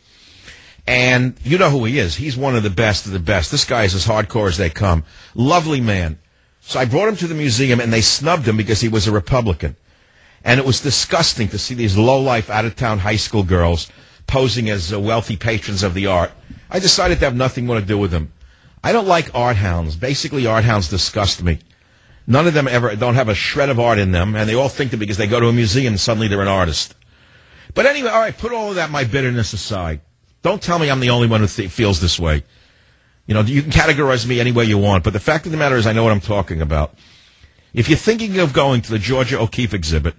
And you know who he is. He's one of the best of the best. This guy is as hardcore as they come. Lovely man. So I brought him to the museum, and they snubbed him because he was a Republican. And it was disgusting to see these low-life, out-of-town high school girls posing as uh, wealthy patrons of the art. I decided to have nothing more to do with them. I don't like art hounds. Basically, art hounds disgust me. None of them ever don't have a shred of art in them, and they all think that because they go to a museum, suddenly they're an artist. But anyway, all right, put all of that, my bitterness aside. Don't tell me I'm the only one who th- feels this way. You know, you can categorize me any way you want, but the fact of the matter is I know what I'm talking about. If you're thinking of going to the Georgia O'Keeffe exhibit,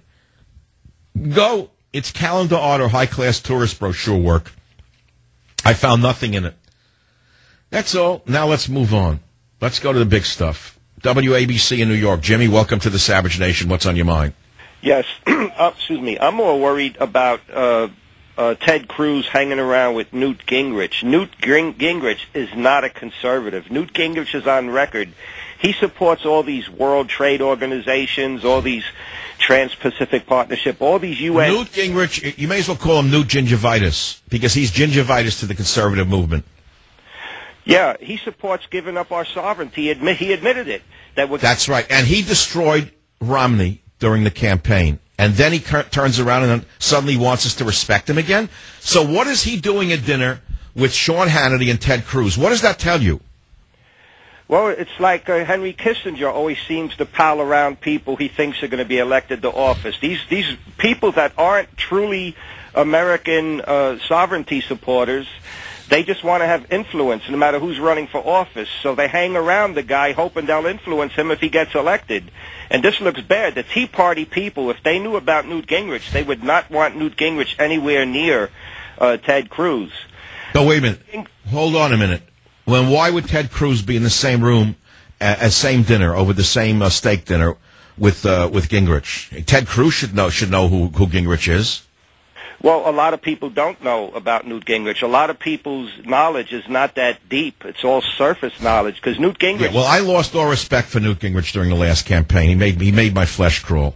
go. It's calendar art or high-class tourist brochure work. I found nothing in it. That's all. Now let's move on. Let's go to the big stuff. W A B C in New York. Jimmy, welcome to the Savage Nation. What's on your mind? Yes. uh, excuse me. I'm more worried about uh, uh, Ted Cruz hanging around with Newt Gingrich. Newt Ging- Gingrich is not a conservative. Newt Gingrich is on record. He supports all these World Trade Organizations, all these Trans-Pacific Partnership, all these U N... Newt Gingrich, you may as well call him Newt Gingivitis, because he's gingivitis to the conservative movement. Yeah, he supports giving up our sovereignty. He, admit, he admitted it. That we're... That's right. And he destroyed Romney during the campaign. And then he cur- turns around and suddenly wants us to respect him again. So what is he doing at dinner with Sean Hannity and Ted Cruz? What does that tell you? Well, it's like uh, Henry Kissinger always seems to pal around people he thinks are going to be elected to office. These these people that aren't truly American uh, sovereignty supporters, they just want to have influence no matter who's running for office. So they hang around the guy hoping they'll influence him if he gets elected. And this looks bad. The Tea Party people, if they knew about Newt Gingrich, they would not want Newt Gingrich anywhere near uh, Ted Cruz. No, wait a minute. Hold on a minute. Well, why would Ted Cruz be in the same room, uh, as same dinner, over the same uh, steak dinner with uh, with Gingrich? Ted Cruz should know should know who, who Gingrich is. Well, a lot of people don't know about Newt Gingrich. A lot of people's knowledge is not that deep. It's all surface knowledge because Newt Gingrich... Yeah, well, I lost all respect for Newt Gingrich during the last campaign. He made he made my flesh crawl.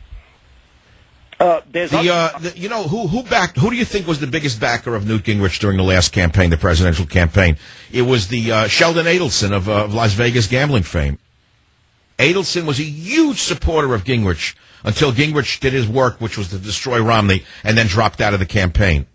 Uh, there's the, uh, the, you know, who who backed? Who do you think was the biggest backer of Newt Gingrich during the last campaign, the presidential campaign? It was the uh, Sheldon Adelson of, uh, of Las Vegas gambling fame. Adelson was a huge supporter of Gingrich until Gingrich did his work, which was to destroy Romney, and then dropped out of the campaign.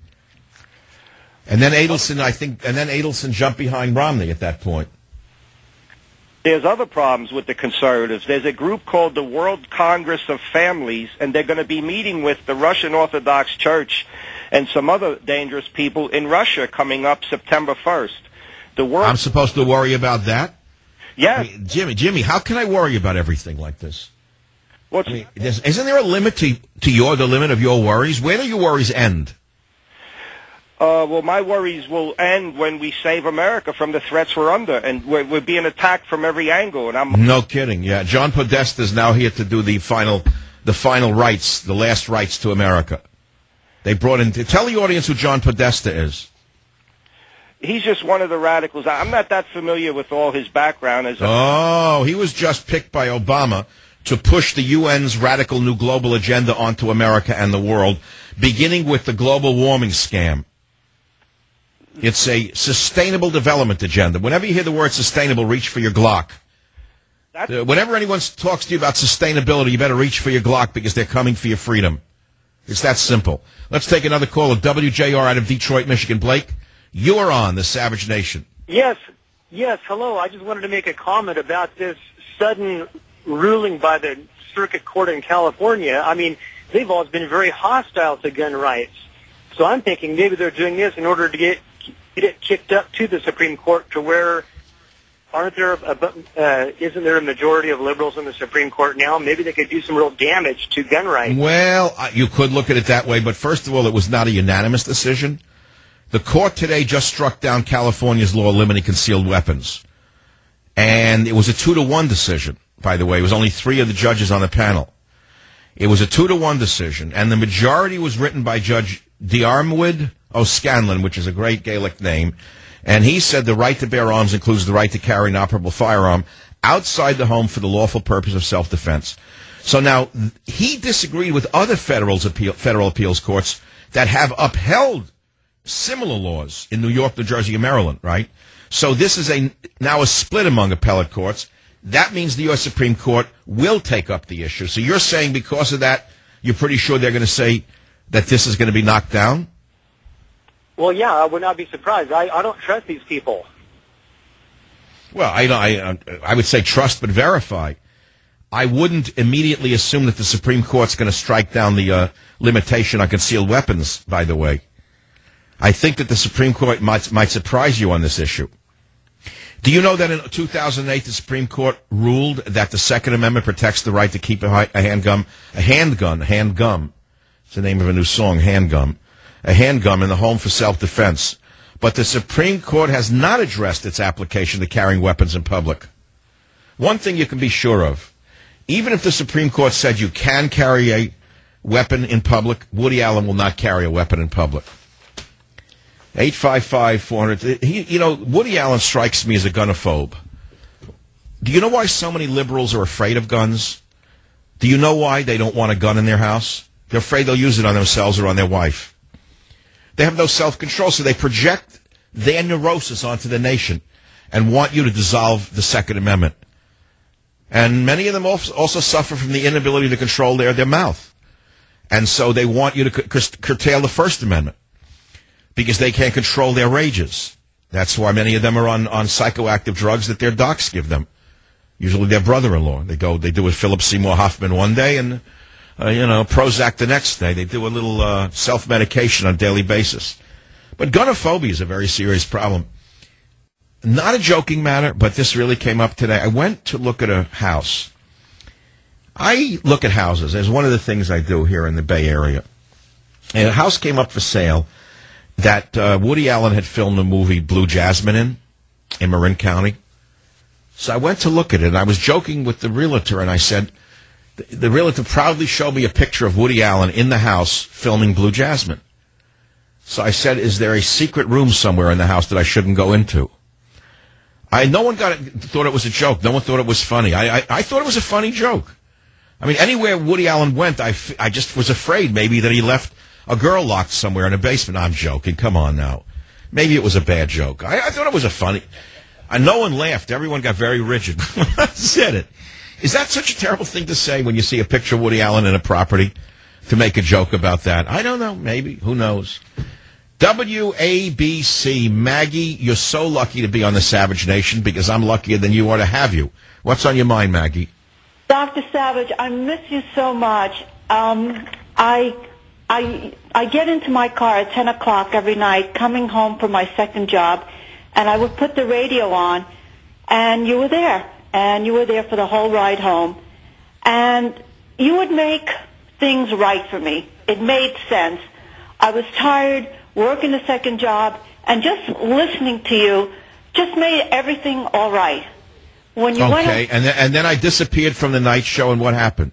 And then Adelson, I think, and then Adelson jumped behind Romney at that point. There's other problems with the conservatives. There's a group called the World Congress of Families, and they're going to be meeting with the Russian Orthodox Church and some other dangerous people in Russia coming up September first. The World... I'm supposed to worry about that? Yeah. I mean, Jimmy, Jimmy, how can I worry about everything like this? What's... I mean, isn't there a limit to, to your the limit of your worries? Where do your worries end? Uh, well, my worries will end when we save America from the threats we're under, and we're, we're being attacked from every angle. And I'm no kidding. Yeah, John Podesta is now here to do the final, the final rites, the last rites to America. They brought in. Tell the audience who John Podesta is. He's just one of the radicals. I'm not that familiar with all his background. As a- oh, he was just picked by Obama to push the U N's radical new global agenda onto America and the world, beginning with the global warming scam. It's a sustainable development agenda. Whenever you hear the word sustainable, reach for your Glock. Uh, whenever anyone talks to you about sustainability, you better reach for your Glock because they're coming for your freedom. It's that simple. Let's take another call at W J R out of Detroit, Michigan. Blake, you are on the Savage Nation. Yes. Yes, hello. I just wanted to make a comment about this sudden ruling by the Circuit Court in California. I mean, they've always been very hostile to gun rights. So I'm thinking maybe they're doing this in order to get get it kicked up to the Supreme Court to where aren't there a, uh, isn't there a majority of liberals in the Supreme Court now? Maybe they could do some real damage to gun rights. Well, uh, you could look at it that way, but first of all, it was not a unanimous decision. The court today just struck down California's law limiting concealed weapons. And it was a two to one decision, by the way. It was only three of the judges on the panel. It was a two to one decision, and the majority was written by Judge Diarmuid O'Scanlan, which is a great Gaelic name, and he said the right to bear arms includes the right to carry an operable firearm outside the home for the lawful purpose of self-defense. So now, he disagreed with other federal, appeal, federal appeals courts that have upheld similar laws in New York, New Jersey, and Maryland, right? So this is a now a split among appellate courts. That means the U S Supreme Court will take up the issue. So you're saying because of that, you're pretty sure they're going to say that this is going to be knocked down? Well, yeah, I would not be surprised. I, I don't trust these people. Well, I, I, I would say trust but verify. I wouldn't immediately assume that the Supreme Court's going to strike down the uh, limitation on concealed weapons, by the way. I think that the Supreme Court might, might surprise you on this issue. Do you know that in two thousand eight, the Supreme Court ruled that the Second Amendment protects the right to keep a, a handgun, a handgun, handgun, it's the name of a new song, handgun, a handgun in the home for self-defense. But the Supreme Court has not addressed its application to carrying weapons in public. One thing you can be sure of, even if the Supreme Court said you can carry a weapon in public, Woody Allen will not carry a weapon in public. eight five five, four hundred. He, you know, Woody Allen strikes me as a gunophobe. Do you know why so many liberals are afraid of guns? Do you know why they don't want a gun in their house? They're afraid they'll use it on themselves or on their wife. They have no self-control, so they project their neurosis onto the nation and want you to dissolve the Second Amendment. And many of them also suffer from the inability to control their, their mouth. And so they want you to cur- curtail the First Amendment because they can't control their rages. That's why many of them are on, on psychoactive drugs that their docs give them. Usually their brother-in-law. They go, they do with Philip Seymour Hoffman one day and, uh, you know, Prozac the next day. They do a little uh, self-medication on a daily basis. But gunophobia is a very serious problem. Not a joking matter, but this really came up today. I went to look at a house. I look at houses as one of the things I do here in the Bay Area. And a house came up for sale that uh, Woody Allen had filmed the movie Blue Jasmine in, in Marin County. So I went to look at it, and I was joking with the realtor, and I said, the, the realtor proudly showed me a picture of Woody Allen in the house filming Blue Jasmine. So I said, is there a secret room somewhere in the house that I shouldn't go into? I no one got it, thought it was a joke. No one thought it was funny. I, I, I thought it was a funny joke. I mean, anywhere Woody Allen went, I, f- I just was afraid maybe that he left a girl locked somewhere in a basement. I'm joking. Come on now. Maybe it was a bad joke. I, I thought it was a funny. Uh, no one laughed. Everyone got very rigid when I said it. Is that such a terrible thing to say when you see a picture of Woody Allen in a property to make a joke about that? I don't know. Maybe. Who knows? W A B C, Maggie, you're so lucky to be on the Savage Nation because I'm luckier than you are to have you. What's on your mind, Maggie? Doctor Savage, I miss you so much. Um, I, I, I get into my car at ten o'clock every night coming home from my second job, and I would put the radio on, and you were there, and you were there for the whole ride home, and you would make things right for me. It made sense. I was tired, working the second job, and just listening to you just made everything all right. When you okay, went on, and, then, and then I disappeared from the night show, and what happened?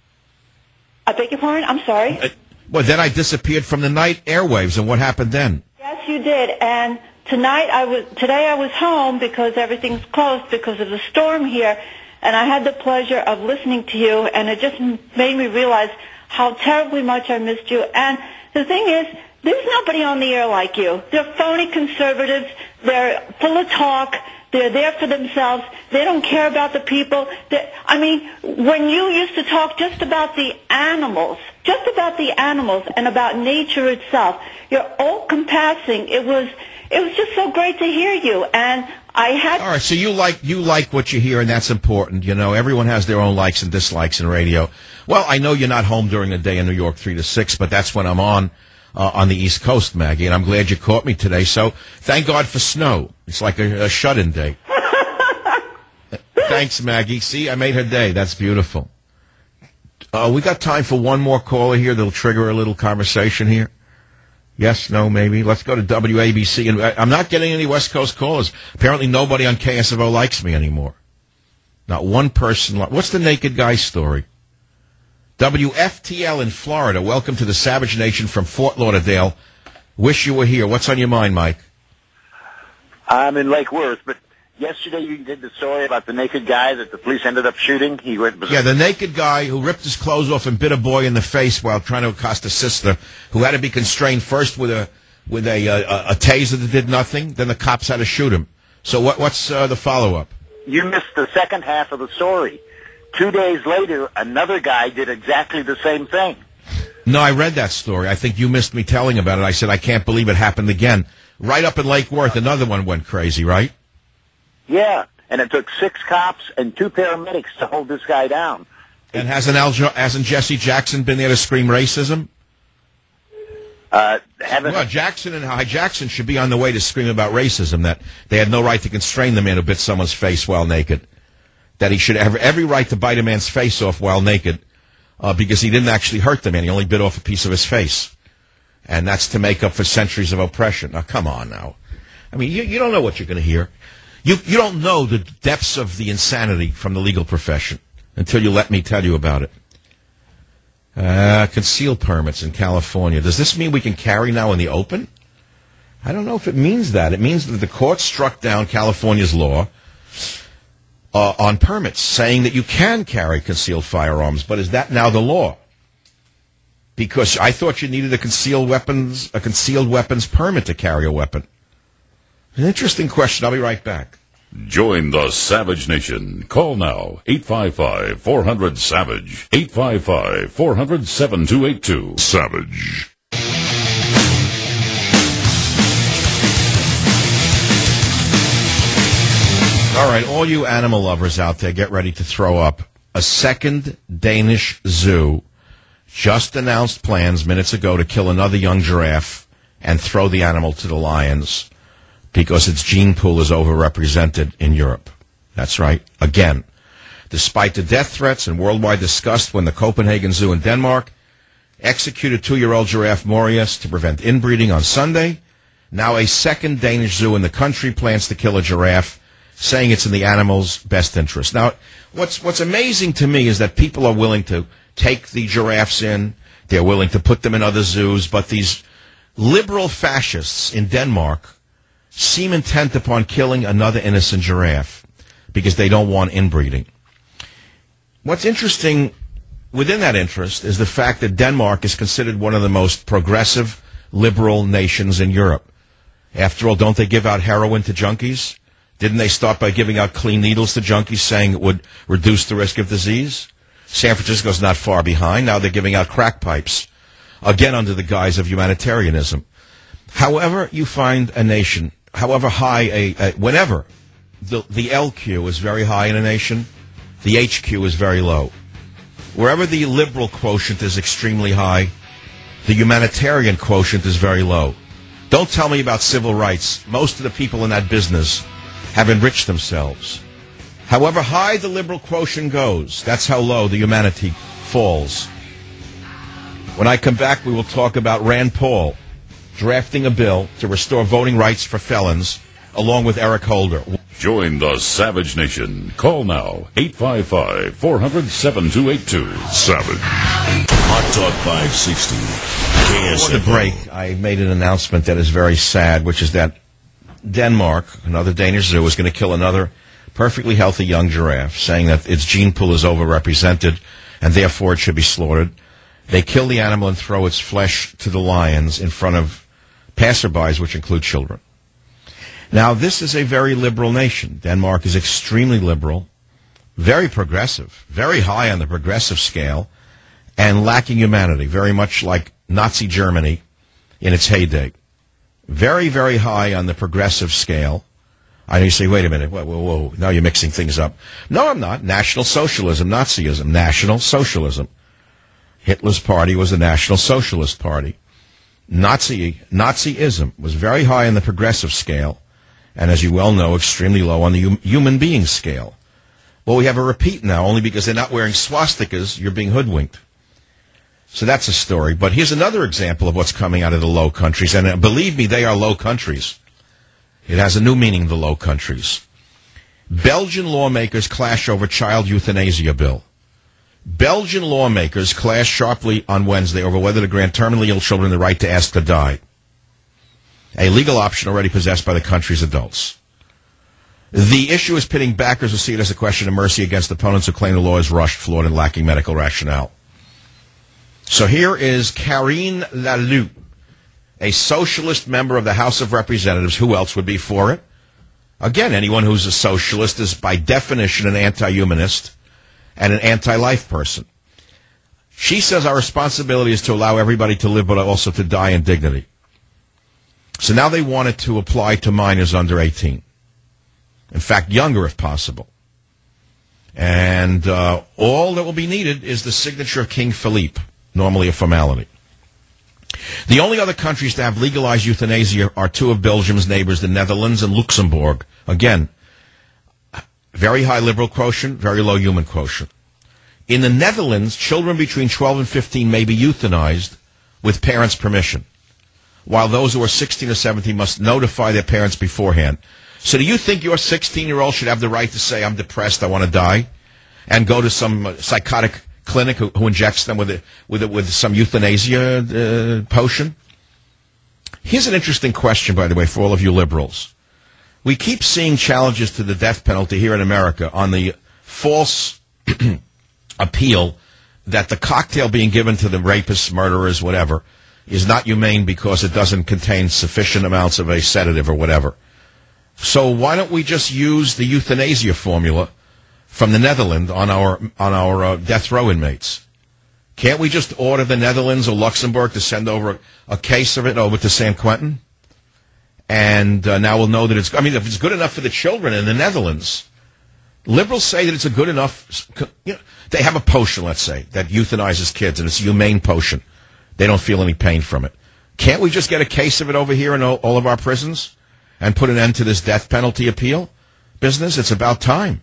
I beg your pardon? I'm sorry? Uh, well, then I disappeared from the night airwaves, and what happened then? Yes, you did, and tonight I was, today I was home because everything's closed because of the storm here, and I had the pleasure of listening to you, and it just made me realize how terribly much I missed you. And the thing is, there's nobody on the air like you. They're phony conservatives. They're full of talk. They're there for themselves. They don't care about the people. They're, I mean, when you used to talk just about the animals, just about the animals and about nature itself, you're all-compassing. It was, it was just so great to hear you. And I had... All right, so you like, you like what you hear, and that's important. You know, everyone has their own likes and dislikes in radio. Well, I know you're not home during the day in New York, three to six, but that's when I'm on. Uh, on the East Coast, Maggie, and I'm glad you caught me today. So thank God for snow. It's like a, a shut-in day. Thanks, Maggie. See, I made her day. That's beautiful. Uh, we got time for one more caller here that'll trigger a little conversation here. Yes, no, maybe. Let's go to W A B C. And I'm not getting any West Coast callers. Apparently nobody on K S F O likes me anymore. Not one person. Li- What's the naked guy story? W F T L in Florida. Welcome to the Savage Nation from Fort Lauderdale. Wish you were here. What's on your mind, Mike? I'm in Lake Worth, but yesterday you did the story about the naked guy that the police ended up shooting. He went. Yeah, the naked guy who ripped his clothes off and bit a boy in the face while trying to accost a sister, who had to be constrained first with a with a a, a taser that did nothing. Then the cops had to shoot him. So what what's uh, the follow up? You missed the second half of the story. Two days later, another guy did exactly the same thing. No, I read that story. I think you missed me telling about it. I said, I can't believe it happened again. Right up in Lake Worth, another one went crazy, right? Yeah, and it took six cops and two paramedics to hold this guy down. And hasn't, Al, hasn't Jesse Jackson been there to scream racism? Uh, haven't well, Jackson and High Jackson should be on the way to scream about racism, that they had no right to constrain the man who bit someone's face while naked, that he should have every right to bite a man's face off while naked uh, because he didn't actually hurt the man. He only bit off a piece of his face. And that's to make up for centuries of oppression. Now, come on now. I mean, you, you don't know what you're going to hear. You, you don't know the depths of the insanity from the legal profession until you let me tell you about it. Uh, concealed permits in California. Does this mean we can carry now in the open? I don't know if it means that. It means that the court struck down California's law uh, on permits, saying that you can carry concealed firearms. But is that now the law? Because I thought you needed a concealed weapons, a concealed weapons permit to carry a weapon. An interesting question. I'll be right back. Join the Savage Nation. Call now, eight five five, four hundred, SAVAGE, eight five five, four hundred, seven two eight two. Savage. All right, all you animal lovers out there, get ready to throw up. A second Danish zoo just announced plans minutes ago to kill another young giraffe and throw the animal to the lions, because its gene pool is overrepresented in Europe. That's right. Again, despite the death threats and worldwide disgust when the Copenhagen Zoo in Denmark executed two-year-old giraffe Marius to prevent inbreeding on Sunday, now a second Danish zoo in the country plans to kill a giraffe, saying it's in the animal's best interest. Now, what's what's amazing to me is that people are willing to take the giraffes in, they're willing to put them in other zoos, but these liberal fascists in Denmark seem intent upon killing another innocent giraffe because they don't want inbreeding. What's interesting within that interest is the fact that Denmark is considered one of the most progressive, liberal nations in Europe. After all, don't they give out heroin to junkies? Didn't they start by giving out clean needles to junkies, saying it would reduce the risk of disease? San Francisco's not far behind. Now they're giving out crack pipes, again under the guise of humanitarianism. However you find a nation, however high a, a whenever the, the L Q is very high in a nation, the H Q is very low. Wherever the liberal quotient is extremely high, the humanitarian quotient is very low. Don't tell me about civil rights. Most of the people in that business have enriched themselves. However high the liberal quotient goes, that's how low the humanity falls. When I come back, we will talk about Rand Paul drafting a bill to restore voting rights for felons, along with Eric Holder. Join the Savage Nation. Call now, eight five five, four hundred, seven two eight two. Savage. Hot Talk five sixty. K S F O. Before the break, I made an announcement that is very sad, which is that Denmark, another Danish zoo, is going to kill another perfectly healthy young giraffe, saying that its gene pool is overrepresented and therefore it should be slaughtered. They kill the animal and throw its flesh to the lions in front of passerbys, which include children. Now, this is a very liberal nation. Denmark is extremely liberal, very progressive, very high on the progressive scale, and lacking humanity, very much like Nazi Germany in its heyday. Very, very high on the progressive scale. I know you say, wait a minute, whoa, whoa, whoa, now you're mixing things up. No, I'm not. National Socialism, Nazism, National Socialism. Hitler's party was the National Socialist Party. Nazi, Nazism was very high on the progressive scale, and as you well know, extremely low on the hum, human being scale. Well, we have a repeat now, only because they're not wearing swastikas, you're being hoodwinked. So that's a story. But here's another example of what's coming out of the low countries, and uh, believe me, they are low countries. It has a new meaning, the Low Countries. Belgian lawmakers clash over child euthanasia bill. Belgian lawmakers clash sharply on Wednesday over whether to grant terminally ill children the right to ask to die, a legal option already possessed by the country's adults. The issue is pitting backers who see it as a question of mercy against opponents who claim the law is rushed, flawed, and lacking medical rationale. So here is Karine Lalou, a socialist member of the House of Representatives. Who else would be for it? Again, anyone who's a socialist is by definition an anti-humanist and an anti-life person. She says our responsibility is to allow everybody to live, but also to die in dignity. So now they want it to apply to minors under eighteen. In fact, younger if possible. And uh, all that will be needed is the signature of King Philippe, normally a formality. The only other countries to have legalized euthanasia are two of Belgium's neighbors, the Netherlands and Luxembourg. Again, very high liberal quotient, very low human quotient. In the Netherlands, children between twelve and fifteen may be euthanized with parents' permission, while those who are sixteen or seventeen must notify their parents beforehand. So do you think your sixteen-year-old should have the right to say, I'm depressed, I want to die, and go to some uh, psychotic clinic who, who injects them with a, with a, with some euthanasia uh, potion? Here's an interesting question, by the way, for all of you liberals. We keep seeing challenges to the death penalty here in America on the false appeal that the cocktail being given to the rapists, murderers, whatever, is not humane because it doesn't contain sufficient amounts of a sedative or whatever. So why don't we just use the euthanasia formula from the Netherlands on our on our uh, death row inmates? Can't we just order the Netherlands or Luxembourg to send over a, a case of it over to San Quentin? And uh, now we'll know that it's, I mean, if it's good enough for the children in the Netherlands, liberals say that it's a good enough, you know, they have a potion, let's say, that euthanizes kids, and it's a humane potion. They don't feel any pain from it. Can't we just get a case of it over here in all, all of our prisons and put an end to this death penalty appeal business? It's about time.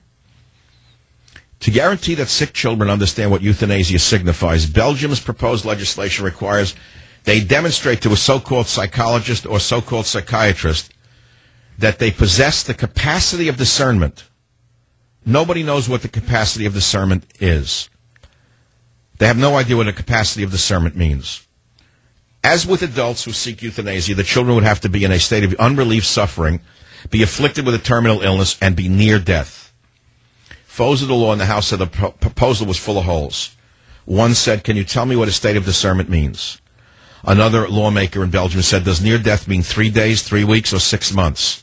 To guarantee that sick children understand what euthanasia signifies, Belgium's proposed legislation requires they demonstrate to a so-called psychologist or so-called psychiatrist that they possess the capacity of discernment. Nobody knows what the capacity of discernment is. They have no idea what a capacity of discernment means. As with adults who seek euthanasia, the children would have to be in a state of unrelieved suffering, be afflicted with a terminal illness, and be near death. Foes of the law in the House said the pro- proposal was full of holes. One said, can you tell me what a state of discernment means? Another lawmaker in Belgium said, does near death mean three days, three weeks, or six months?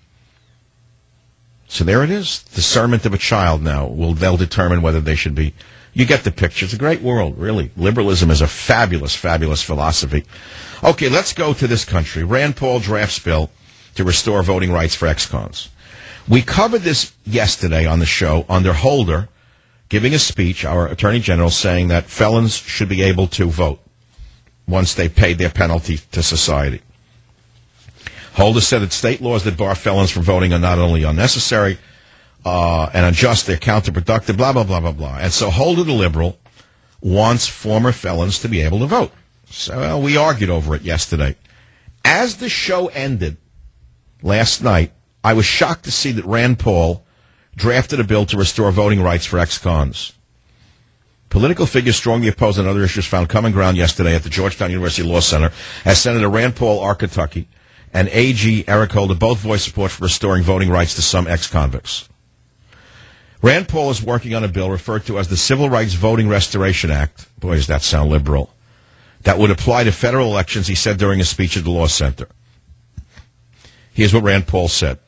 So there it is. Discernment of a child now. Will they'll determine whether they should be. You get the picture. It's a great world, really. Liberalism is a fabulous, fabulous philosophy. Okay, let's go to this country. Rand Paul drafts bill to restore voting rights for ex-cons. We covered this yesterday on the show under Holder giving a speech, our Attorney General, saying that felons should be able to vote once they paid their penalty to society. Holder said that state laws that bar felons from voting are not only unnecessary uh, and unjust, they're counterproductive, blah, blah, blah, blah, blah. And so Holder, the liberal, wants former felons to be able to vote. So well, we argued over it yesterday. As the show ended last night, I was shocked to see that Rand Paul drafted a bill to restore voting rights for ex-cons. Political figures strongly opposed on other issues found common ground yesterday at the Georgetown University Law Center as Senator Rand Paul, R. Kentucky, and A G Eric Holder both voiced support for restoring voting rights to some ex-convicts. Rand Paul is working on a bill referred to as the Civil Rights Voting Restoration Act. Boy, does that sound liberal. That would apply to federal elections, he said during a speech at the Law Center. Here's what Rand Paul said.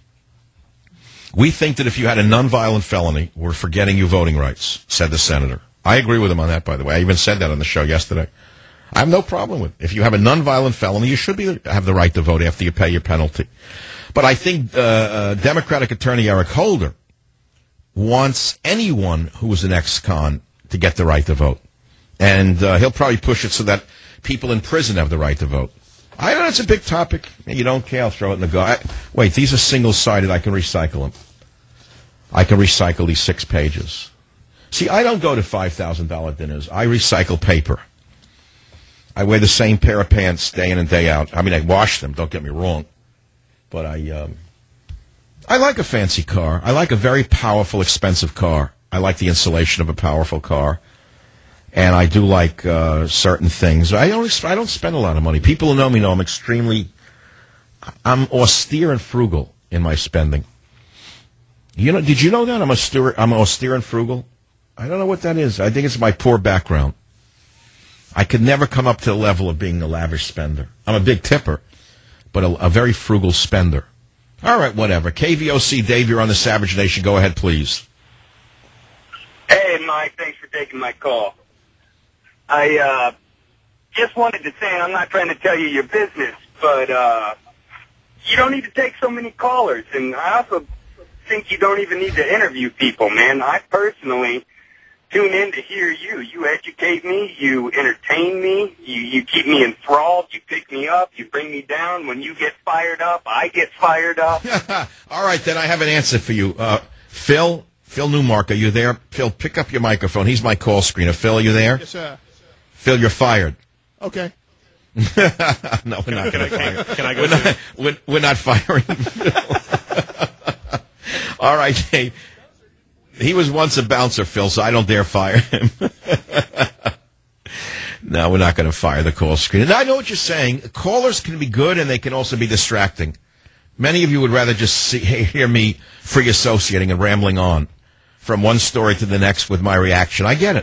We think that if you had a nonviolent felony, we're forgetting you voting rights, said the senator. I agree with him on that, by the way. I even said that on the show yesterday. I have no problem with it. If you have a nonviolent felony, you should be have the right to vote after you pay your penalty. But I think uh, uh, Democratic Attorney Eric Holder wants anyone who is an ex-con to get the right to vote. And uh, he'll probably push it so that people in prison have the right to vote. I know it's a big topic. You don't care, I'll throw it in the go. I, wait, these are single-sided. I can recycle them. I can recycle these six pages. See, I don't go to five thousand dollars dinners. I recycle paper. I wear the same pair of pants day in and day out. I mean, I wash them, don't get me wrong. But I um, I like a fancy car. I like a very powerful, expensive car. I like the insulation of a powerful car. And I do like uh, certain things. I don't, I don't spend a lot of money. People who know me know I'm extremely, I'm austere and frugal in my spending. You know, did you know that? I'm austere, I'm austere and frugal? I don't know what that is. I think it's my poor background. I could never come up to the level of being a lavish spender. I'm a big tipper, but a, a very frugal spender. All right, whatever. K V O C, Dave, you're on the Savage Nation. Go ahead, please. Hey, Mike, thanks for taking my call. I uh, just wanted to say, I'm not trying to tell you your business, but uh, you don't need to take so many callers. And I also think you don't even need to interview people, man. I personally tune in to hear you. You educate me. You entertain me. You, you keep me enthralled. You pick me up. You bring me down. When you get fired up, I get fired up. All right, then I have an answer for you. Uh, Phil, Phil Newmark, are you there? Phil, pick up your microphone. He's my call screener. Phil, are you there? Yes, sir. Phil, you're fired. Okay. No, we're not going to fire. Can I go? We're not, we're, we're not firing Phil. All right, hey. He was once a bouncer, Phil, so I don't dare fire him. No, we're not going to fire the call screener. Now, I know what you're saying. Callers can be good, and they can also be distracting. Many of you would rather just see, hear me free associating and rambling on from one story to the next with my reaction. I get it.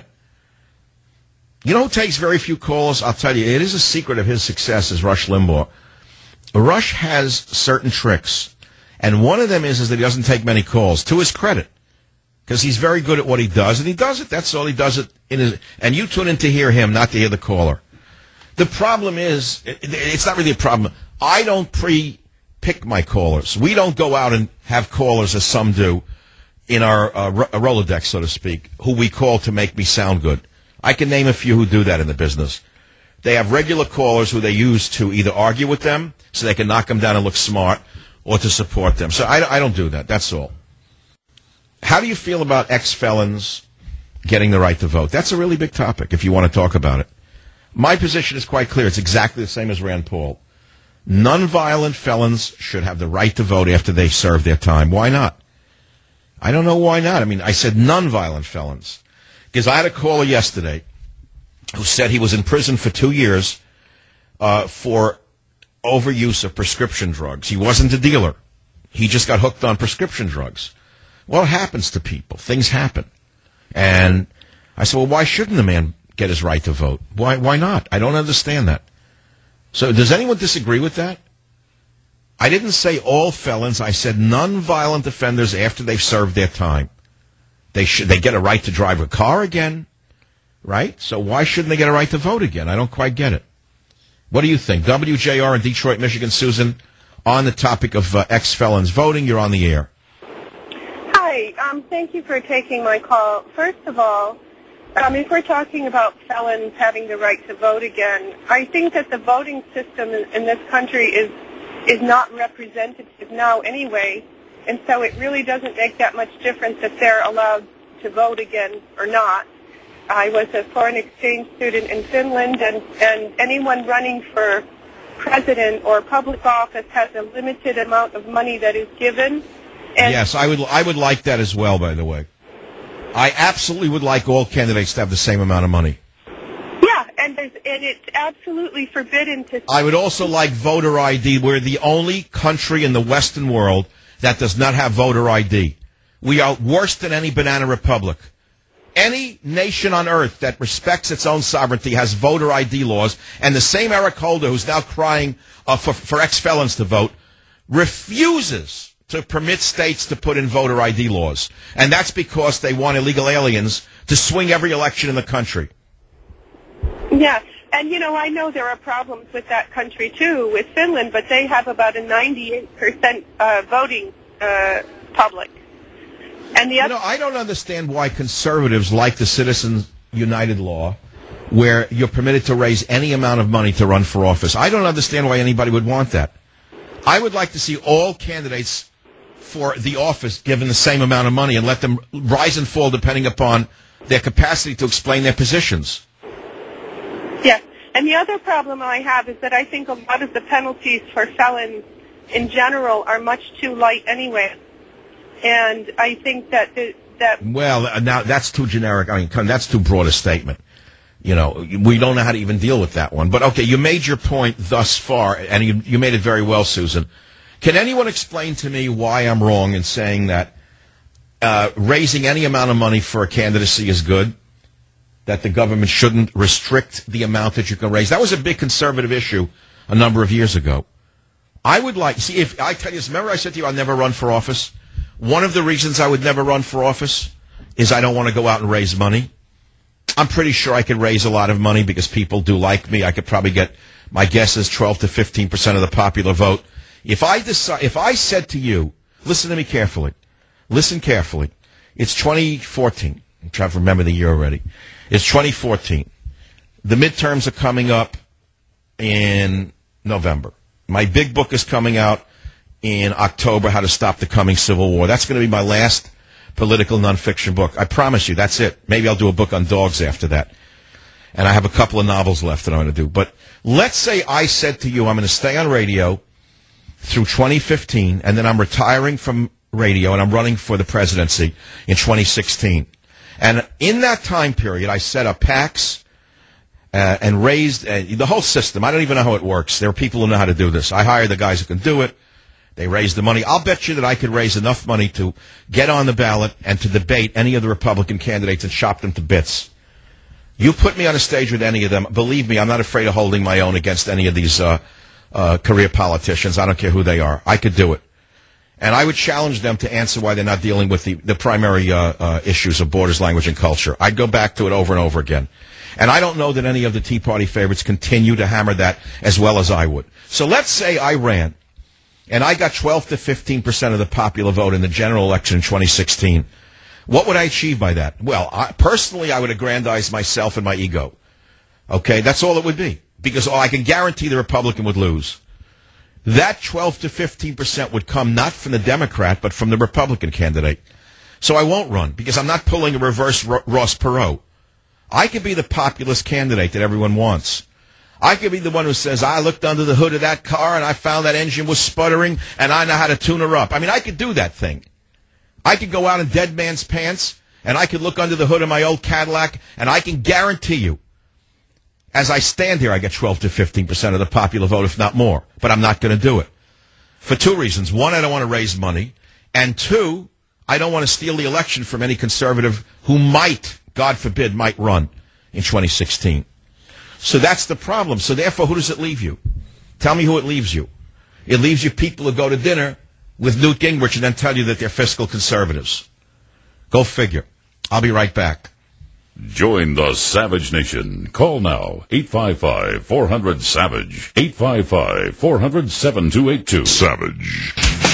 You know who takes very few calls? I'll tell you, it is a secret of his success is Rush Limbaugh. Rush has certain tricks, and one of them is, is that he doesn't take many calls, to his credit. Because he's very good at what he does, and he does it. That's all he does it in his. And you tune in to hear him, not to hear the caller. The problem is, it, it's not really a problem. I don't pre-pick my callers. We don't go out and have callers, as some do, in our uh, Rolodex, so to speak, who we call to make me sound good. I can name a few who do that in the business. They have regular callers who they use to either argue with them, so they can knock them down and look smart, or to support them. So I, I don't do that. That's all. How do you feel about ex-felons getting the right to vote? That's a really big topic, if you want to talk about it. My position is quite clear. It's exactly the same as Rand Paul. Nonviolent felons should have the right to vote after they serve their time. Why not? I don't know why not. I mean, I said nonviolent felons. Because I had a caller yesterday who said he was in prison for two years uh, for overuse of prescription drugs. He wasn't a dealer. He just got hooked on prescription drugs. Well, it happens to people. Things happen. And I said, well, why shouldn't the man get his right to vote? Why Why not? I don't understand that. So does anyone disagree with that? I didn't say all felons. I said nonviolent offenders after they've served their time. They should they get a right to drive a car again, right? So why shouldn't they get a right to vote again? I don't quite get it. What do you think? W J R in Detroit, Michigan. Susan, on the topic of uh, ex-felons voting, you're on the air. Hi, um, thank you for taking my call. First of all, um, if we're talking about felons having the right to vote again, I think that the voting system in, in this country is is not representative now anyway, and so it really doesn't make that much difference if they're allowed to vote again or not. I was a foreign exchange student in Finland, and, and anyone running for president or public office has a limited amount of money that is given. And yes, I would I would like that as well, by the way. I absolutely would like all candidates to have the same amount of money. Yeah, and, there's, and it's absolutely forbidden to... I would also like voter I D. We're the only country in the Western world that does not have voter I D. We are worse than any banana republic. Any nation on earth that respects its own sovereignty has voter I D laws, and the same Eric Holder, who's now crying uh, for, for ex-felons to vote, refuses to permit states to put in voter I D laws. And that's because they want illegal aliens to swing every election in the country. Yeah, and you know, I know there are problems with that country too, with Finland, but they have about a ninety-eight percent uh, voting uh, public. And the other- you know, I don't understand why conservatives like the Citizens United law, where you're permitted to raise any amount of money to run for office. I don't understand why anybody would want that. I would like to see all candidates for the office given the same amount of money and let them rise and fall depending upon their capacity to explain their positions. Yeah, and the other problem I have is that I think a lot of the penalties for felons in general are much too light anyway. And I think that the, that... Well, now that's too generic. I mean, that's too broad a statement. You know, we don't know how to even deal with that one. But, okay, you made your point thus far, and you, you made it very well, Susan. Can anyone explain to me why I'm wrong in saying that uh, raising any amount of money for a candidacy is good, that the government shouldn't restrict the amount that you can raise? That was a big conservative issue a number of years ago. I would like, see, if I tell you this, remember I said to you I'll never run for office? One of the reasons I would never run for office is I don't want to go out and raise money. I'm pretty sure I could raise a lot of money because people do like me. I could probably get, my guess is twelve to fifteen percent of the popular vote. If I decide, if I said to you, listen to me carefully, listen carefully, it's twenty fourteen, I'm trying to remember the year already. It's twenty fourteen. The midterms are coming up in November. My big book is coming out in October, How to Stop the Coming Civil War. That's going to be my last political nonfiction book. I promise you, that's it. Maybe I'll do a book on dogs after that. And I have a couple of novels left that I'm going to do. But let's say I said to you, I'm going to stay on radio through twenty fifteen, and then I'm retiring from radio, and I'm running for the presidency in twenty sixteen. And in that time period, I set up PACs uh, and raised uh, the whole system. I don't even know how it works. There are people who know how to do this. I hire the guys who can do it. They raise the money. I'll bet you that I could raise enough money to get on the ballot and to debate any of the Republican candidates and chop them to bits. You put me on a stage with any of them, believe me, I'm not afraid of holding my own against any of these uh, uh, career politicians. I don't care who they are. I could do it. And I would challenge them to answer why they're not dealing with the, the primary uh, uh, issues of borders, language, and culture. I'd go back to it over and over again. And I don't know that any of the Tea Party favorites continue to hammer that as well as I would. So let's say I ran, and I got twelve to fifteen percent of the popular vote in the general election in twenty sixteen. What would I achieve by that? Well, I, personally, I would aggrandize myself and my ego. Okay, that's all it would be. Because oh, I can guarantee the Republican would lose. That twelve to fifteen percent would come not from the Democrat, but from the Republican candidate. So I won't run, because I'm not pulling a reverse Ross Perot. I could be the populist candidate that everyone wants. I could be the one who says, I looked under the hood of that car and I found that engine was sputtering and I know how to tune her up. I mean, I could do that thing. I could go out in dead man's pants and I could look under the hood of my old Cadillac, and I can guarantee you, as I stand here, I get twelve to fifteen percent of the popular vote, if not more. But I'm not going to do it. For two reasons. One, I don't want to raise money. And two, I don't want to steal the election from any conservative who might, God forbid, might run in twenty sixteen. So that's the problem. So therefore, who does it leave you? Tell me who it leaves you. It leaves you people who go to dinner with Newt Gingrich and then tell you that they're fiscal conservatives. Go figure. I'll be right back. Join the Savage Nation. Call now, eight five five, four hundred, SAVAGE, eight five five, four hundred, seven two eight two. Savage.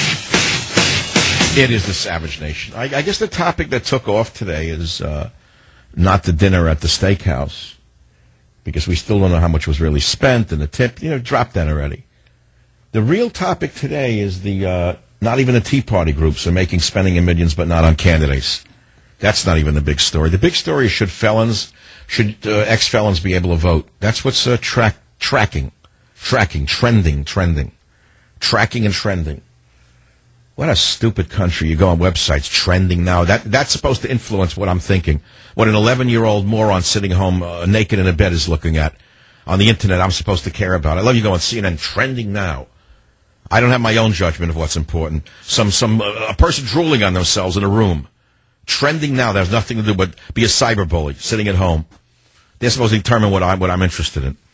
It is the Savage Nation. I, I guess the topic that took off today is uh, not the dinner at the steakhouse, because we still don't know how much was really spent, and the tip, you know, dropped that already. The real topic today is the, uh, not even the Tea Party groups are making spending in millions, but not on candidates. That's not even the big story. The big story is should felons, should uh, ex-felons be able to vote? That's what's uh, track, tracking, tracking, trending, trending, tracking and trending. What a stupid country. You go on websites, trending now. That That's supposed to influence what I'm thinking. What an eleven-year-old moron sitting home uh, naked in a bed is looking at. On the Internet, I'm supposed to care about. I love you going on C N N, trending now. I don't have my own judgment of what's important. Some some uh, a person drooling on themselves in a room. Trending now. That has nothing to do but be a cyberbully sitting at home. They're supposed to determine what I'm, what I'm interested in.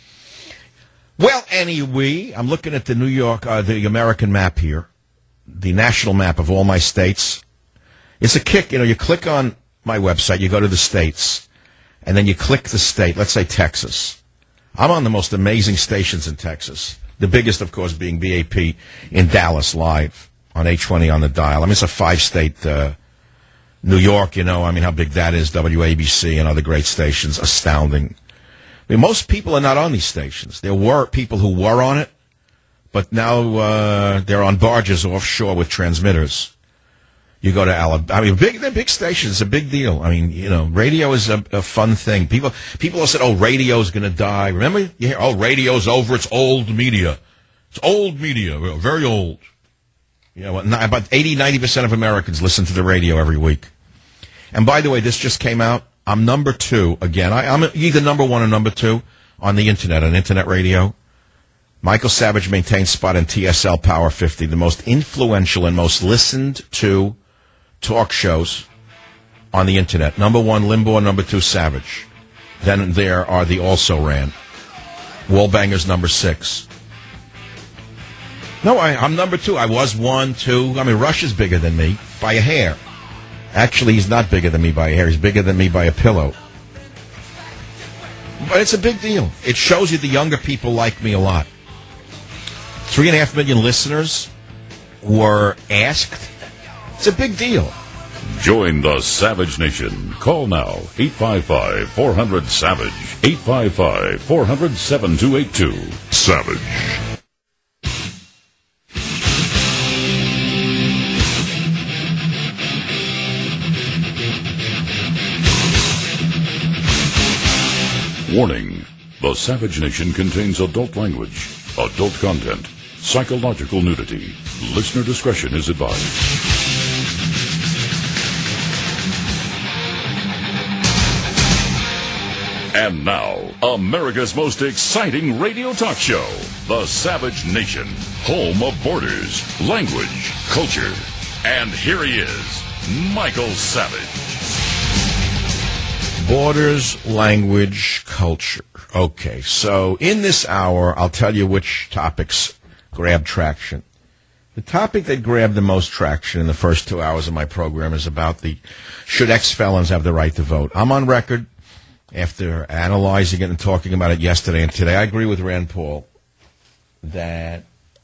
Well, anyway, I'm looking at the New York, uh, the American map here. The national map of all my states. It's a kick. You know, you click on my website, you go to the states, and then you click the state. Let's say Texas. I'm on the most amazing stations in Texas. The biggest, of course, being B A P in Dallas live on eight twenty on the dial. I mean, it's a five-state uh, New York, you know. I mean, how big that is. W A B C and other great stations. Astounding. I mean, most people are not on these stations. There were people who were on it, but now uh, they're on barges offshore with transmitters. You go to Alabama. I mean, big, they're big stations. It's a big deal. I mean, you know, radio is a, a fun thing. People people have said, oh, radio's going to die. Remember? You hear, oh, radio's over. It's old media. It's old media. Very old. You know, about eighty, ninety percent of Americans listen to the radio every week. And by the way, this just came out. I'm number two again. I, I'm either number one or number two on the Internet, on Internet radio. Michael Savage maintains spot in T S L Power fifty, the most influential and most listened to talk shows on the Internet. Number one, Limbaugh. Number two, Savage. Then there are the Also Ran. Wallbanger's number six. No, I, I'm number two. I was one, two. I mean, Rush is bigger than me by a hair. Actually, he's not bigger than me by a hair. He's bigger than me by a pillow. But it's a big deal. It shows you the younger people like me a lot. Three and a half million listeners were asked. It's a big deal. Join the Savage Nation. Call now, eight five five, four hundred, SAVAGE, eight five five, four hundred, seven two eight two. Savage. Warning. The Savage Nation contains adult language, adult content, psychological nudity. Listener discretion is advised. And now, America's most exciting radio talk show, The Savage Nation, home of borders, language, culture. And here he is, Michael Savage. Borders, language, culture. Okay, so in this hour, I'll tell you which topics grab traction. The topic that grabbed the most traction in the first two hours of my program is about the, should ex-felons have the right to vote? I'm on record after analyzing it and talking about it yesterday and today. I agree with Rand Paul that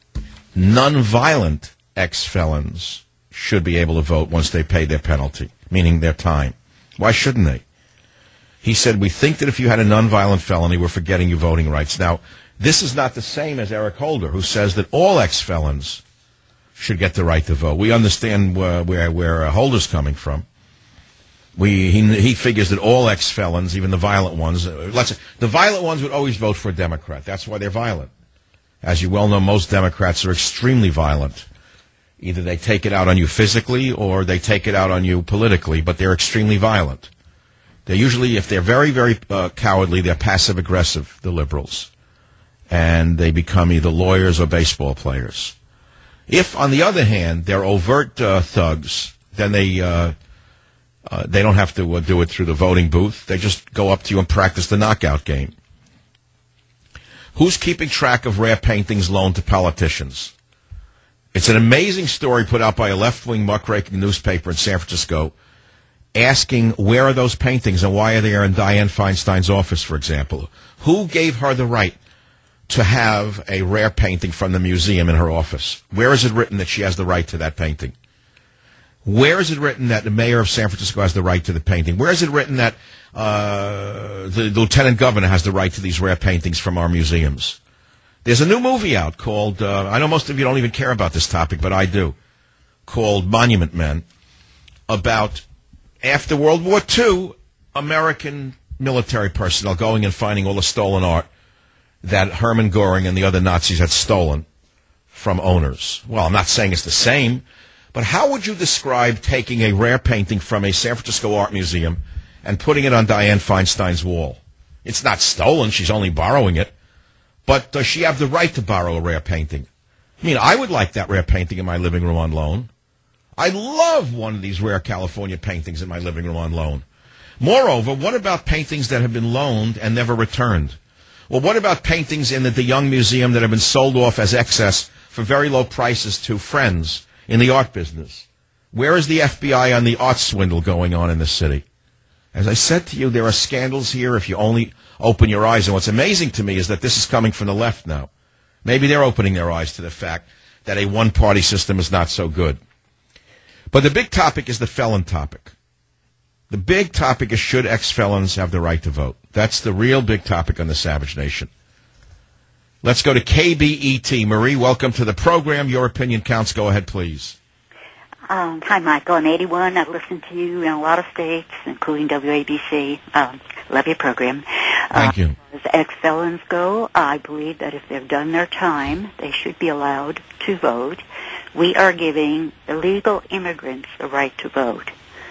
non-violent ex-felons should be able to vote once they pay their penalty, meaning their time. Why shouldn't they? He said, we think that if you had a nonviolent felony, we're forgetting your voting rights. Now, this is not the same as Eric Holder, who says that all ex-felons should get the right to vote. We understand uh, where where uh, Holder's coming from. We he, he figures that all ex-felons, even the violent ones, uh, let's say, the violent ones would always vote for a Democrat. That's why they're violent. As you well know, most Democrats are extremely violent. Either they take it out on you physically or they take it out on you politically, but they're extremely violent. They're usually, if they're very, very uh, cowardly, they're passive-aggressive, the liberals. And they become either lawyers or baseball players. If, on the other hand, they're overt uh, thugs, then they uh, uh, they don't have to uh, do it through the voting booth. They just go up to you and practice the knockout game. Who's keeping track of rare paintings loaned to politicians? It's an amazing story put out by a left-wing muckraking newspaper in San Francisco, asking where are those paintings and why are they in Dianne Feinstein's office, for example. Who gave her the right to have a rare painting from the museum in her office? Where is it written that she has the right to that painting? Where is it written that the mayor of San Francisco has the right to the painting? Where is it written that uh, the lieutenant governor has the right to these rare paintings from our museums? There's a new movie out called, uh, I know most of you don't even care about this topic, but I do, called Monument Men, about after World War Two, American military personnel going and finding all the stolen art that Hermann Goring and the other Nazis had stolen from owners. Well, I'm not saying it's the same, but how would you describe taking a rare painting from a San Francisco art museum and putting it on Dianne Feinstein's wall? It's not stolen. She's only borrowing it. But does she have the right to borrow a rare painting? I mean, I would like that rare painting in my living room on loan. I love one of these rare California paintings in my living room on loan. Moreover, what about paintings that have been loaned and never returned? Well, what about paintings in the De Young Museum that have been sold off as excess for very low prices to friends in the art business? Where is the F B I on the art swindle going on in the city? As I said to you, there are scandals here if you only open your eyes. And what's amazing to me is that this is coming from the left now. Maybe they're opening their eyes to the fact that a one-party system is not so good. But the big topic is the felon topic. The big topic is, should ex-felons have the right to vote? That's the real big topic on the Savage Nation. Let's go to K B E T. Marie, welcome to the program. Your opinion counts. Go ahead, please. Um, hi, Michael. I'm eighty-one. I've listened to you in a lot of states, including W A B C. Um, love your program. Thank you. Uh, as ex-felons go, I believe that if they've done their time, they should be allowed to vote. We are giving illegal immigrants the right to vote.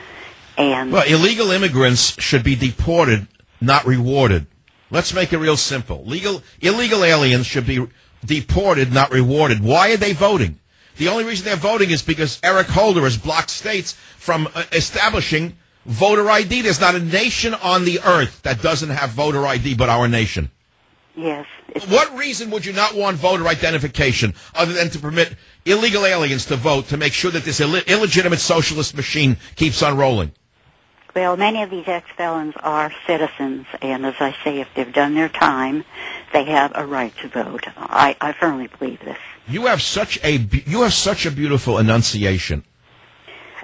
And well, illegal immigrants should be deported, not rewarded. Let's make it real simple. Legal, illegal aliens should be deported, not rewarded. Why are they voting? The only reason they're voting is because Eric Holder has blocked states from uh, establishing voter I D. There's not a nation on the earth that doesn't have voter I D but our nation. Yes. What reason would you not want voter identification other than to permit illegal aliens to vote to make sure that this Ill- illegitimate socialist machine keeps on rolling? Well, many of these ex-felons are citizens, and as I say, if they've done their time, they have a right to vote. I, I firmly believe this. You have such a you have such a beautiful enunciation.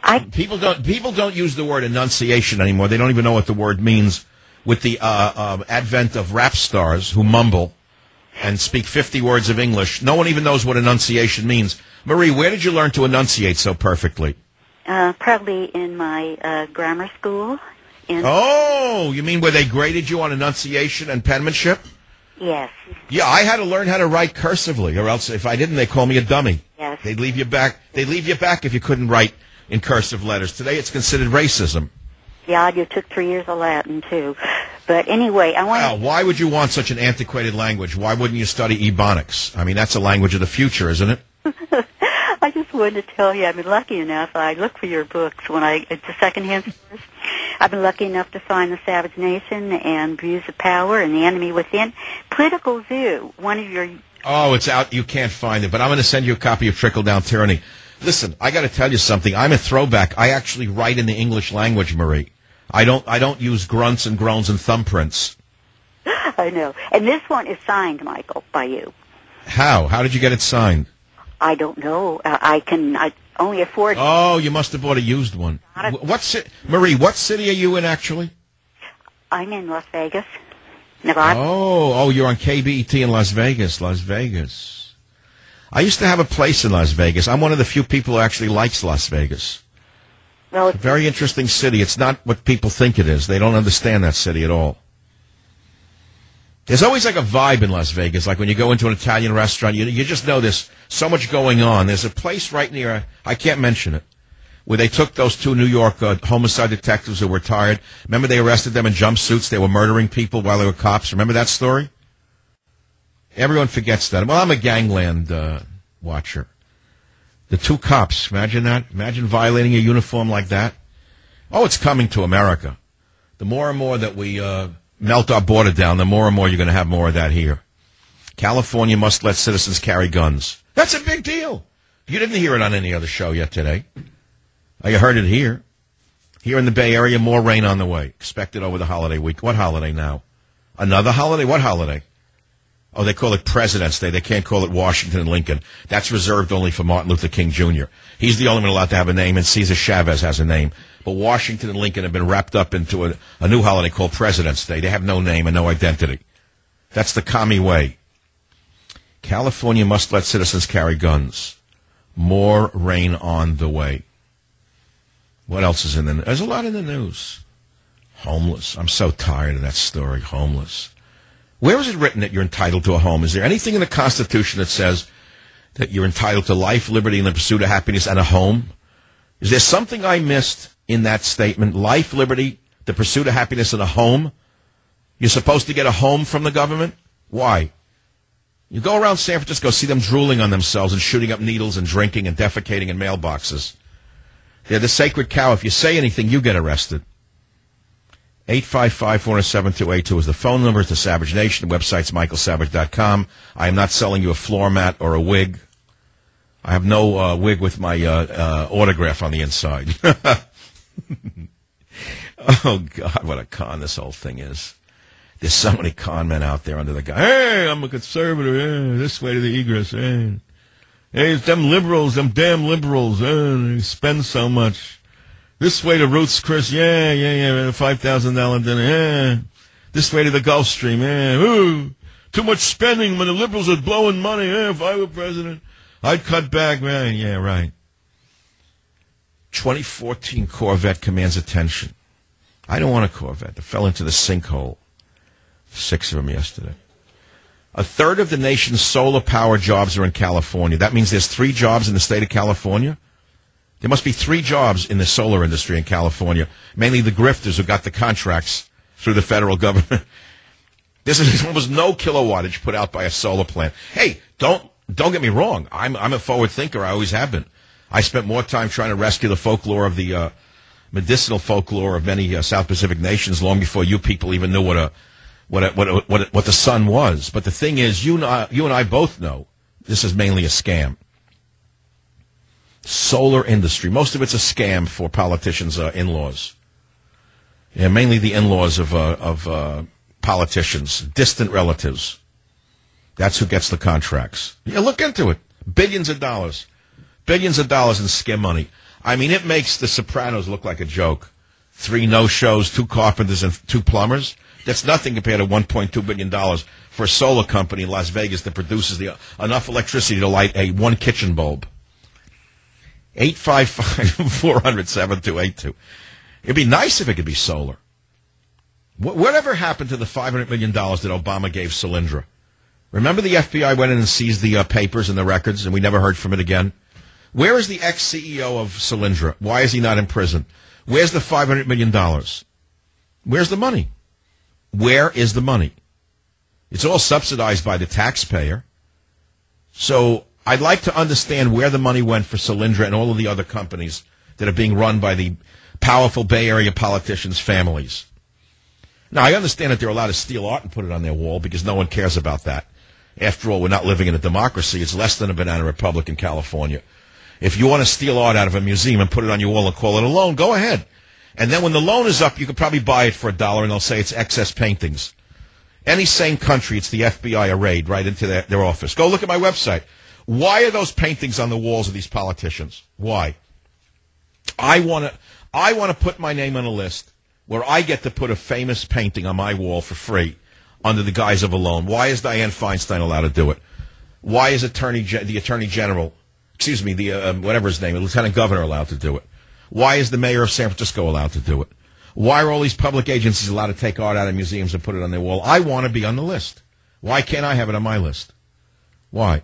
I people don't people don't use the word enunciation anymore. They don't even know what the word means. With the uh, uh, advent of rap stars who mumble and speak fifty words of English, no one even knows what enunciation means. Marie, where did you learn to enunciate so perfectly? uh, probably in my uh, grammar school. In Oh, you mean where they graded you on enunciation and penmanship? Yes. Yeah, I had to learn how to write cursively, or else if I didn't, they call me a dummy. Yes. They'd leave you back. They'd leave you back if you couldn't write in cursive letters. Today, it's considered racism. Yeah, you took three years of Latin too. But anyway, I want. Well, why would you want such an antiquated language? Why wouldn't you study Ebonics? I mean, that's a language of the future, isn't it? I just wanted to tell you, I've been lucky enough. I look for your books when I it's a secondhand source. I've been lucky enough to find The Savage Nation and Views of Power and The Enemy Within. Political Zoo, one of your. Oh, it's out. You can't find it. But I'm going to send you a copy of Trickle Down Tyranny. Listen, I got to tell you something. I'm a throwback. I actually write in the English language, Marie. I don't. I don't use grunts and groans and thumbprints. I know. And this one is signed, Michael, by you. How? How did you get it signed? I don't know. Uh, I can I only afford. Oh, you must have bought a used one. Wh- What ci- Marie? What city are you in, actually? I'm in Las Vegas, Nevada. Oh, oh, you're on K B E T in Las Vegas, Las Vegas. I used to have a place in Las Vegas. I'm one of the few people who actually likes Las Vegas. Well, It's a very interesting city. It's not what people think it is. They don't understand that city at all. There's always like a vibe in Las Vegas. Like when you go into an Italian restaurant, you you just know there's so much going on. There's a place right near, I can't mention it, where they took those two New York uh, homicide detectives who were retired. Remember they arrested them in jumpsuits? They were murdering people while they were cops. Remember that story? Everyone forgets that. Well, I'm a gangland uh, watcher. The two cops, imagine that? Imagine violating a uniform like that. Oh, it's coming to America. The more and more that we uh, melt our border down, the more and more you're going to have more of that here. California must let citizens carry guns. That's a big deal. You didn't hear it on any other show yet today. Oh, you heard it here. Here in the Bay Area, more rain on the way. Expected over the holiday week. What holiday now? Another holiday? What holiday? Oh, they call it President's Day. They can't call it Washington and Lincoln. That's reserved only for Martin Luther King Junior He's the only one allowed to have a name, and Cesar Chavez has a name. But Washington and Lincoln have been wrapped up into a, a new holiday called President's Day. They have no name and no identity. That's the commie way. California must let citizens carry guns. More rain on the way. What else is in the news? There's a lot in the news. Homeless. I'm so tired of that story, homeless. Where is it written that you're entitled to a home? Is there anything in the Constitution that says that you're entitled to life, liberty, and the pursuit of happiness and a home? Is there something I missed in that statement? Life, liberty, the pursuit of happiness, and a home? You're supposed to get a home from the government? Why? You go around San Francisco, see them drooling on themselves and shooting up needles and drinking and defecating in mailboxes. They're the sacred cow. If you say anything, you get arrested. eight five five, four seven, two eight two is the phone number. It's the Savage Nation. The website's michael savage dot com. I am not selling you a floor mat or a wig. I have no uh, wig with my uh, uh, autograph on the inside. Oh, God, what a con this whole thing is. There's so many con men out there under the guy. Hey, I'm a conservative. Hey, this way to the egress. Hey, hey it's them liberals, them damn liberals. Hey, they spend so much. This way to Ruth's Chris, yeah, yeah, yeah, five thousand dollars dinner, yeah. This way to the Gulf Stream, yeah. Ooh, too much spending when the liberals are blowing money. Yeah, if I were president, I'd cut back, man. Yeah, right. twenty fourteen Corvette commands attention. I don't want a Corvette. It fell into the sinkhole. Six of them yesterday. A third of the nation's solar power jobs are in California. That means there's three jobs in the state of California. There must be three jobs in the solar industry in California, mainly the grifters who got the contracts through the federal government. There's almost no kilowattage put out by a solar plant. Hey, don't don't get me wrong. I'm I'm a forward thinker. I always have been. I spent more time trying to rescue the folklore of the uh, medicinal folklore of many uh, South Pacific nations long before you people even knew what a what a, what a, what a, what the sun was. But the thing is, you and I, you and I both know this is mainly a scam. Solar industry. Most of it's a scam for politicians' uh, in-laws. Yeah, mainly the in-laws of uh, of uh, politicians, distant relatives. That's who gets the contracts. Yeah, look into it. Billions of dollars. Billions of dollars in skim money. I mean, it makes The Sopranos look like a joke. Three no-shows, two carpenters, and two plumbers. That's nothing compared to one point two billion dollars for a solar company in Las Vegas that produces the, enough electricity to light a one kitchen bulb. eight five five, four hundred, seven two eight two. It'd be nice if it could be solar. Wh- whatever happened to the five hundred million dollars that Obama gave Solyndra? Remember the F B I went in and seized the uh, papers and the records, and we never heard from it again? Where is the ex-C E O of Solyndra? Why is he not in prison? Where's the five hundred million dollars? Where's the money? Where is the money? It's all subsidized by the taxpayer. So I'd like to understand where the money went for Solyndra and all of the other companies that are being run by the powerful Bay Area politicians' families. Now, I understand that they're allowed to steal art and put it on their wall because no one cares about that. After all, we're not living in a democracy. It's less than a banana republic in California. If you want to steal art out of a museum and put it on your wall and call it a loan, go ahead. And then when the loan is up, you could probably buy it for a dollar and they'll say it's excess paintings. Any sane country, it's the F B I a raid right into their, their office. Go look at my website. Why are those paintings on the walls of these politicians? Why? I want to I want to put my name on a list where I get to put a famous painting on my wall for free under the guise of a loan. Why is Dianne Feinstein allowed to do it? Why is Attorney the Attorney General, excuse me, the uh, whatever his name, the Lieutenant Governor allowed to do it? Why is the mayor of San Francisco allowed to do it? Why are all these public agencies allowed to take art out of museums and put it on their wall? I want to be on the list. Why can't I have it on my list? Why?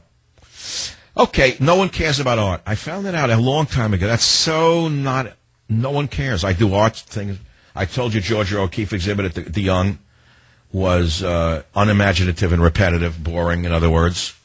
Okay, no one cares about art. I found that out a long time ago. That's so not, no one cares. I do art things. I told you Georgia O'Keeffe exhibit at the, the Young was uh, unimaginative and repetitive, boring, in other words.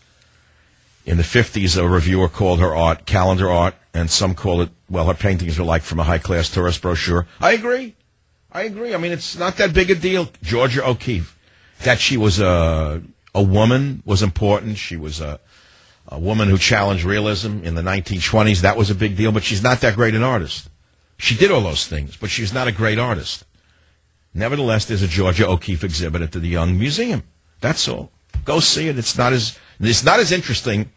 In the fifties, a reviewer called her art calendar art, and some call it, well, her paintings are like from a high-class tourist brochure. I agree. I agree. I mean, it's not that big a deal. Georgia O'Keeffe, that she was a, a woman was important. She was a, a woman who challenged realism in the nineteen twenties. That was a big deal, but she's not that great an artist. She did all those things, but she's not a great artist. Nevertheless, there's a Georgia O'Keeffe exhibit at the Young Museum. That's all. Go see it. It's not as it's not as interesting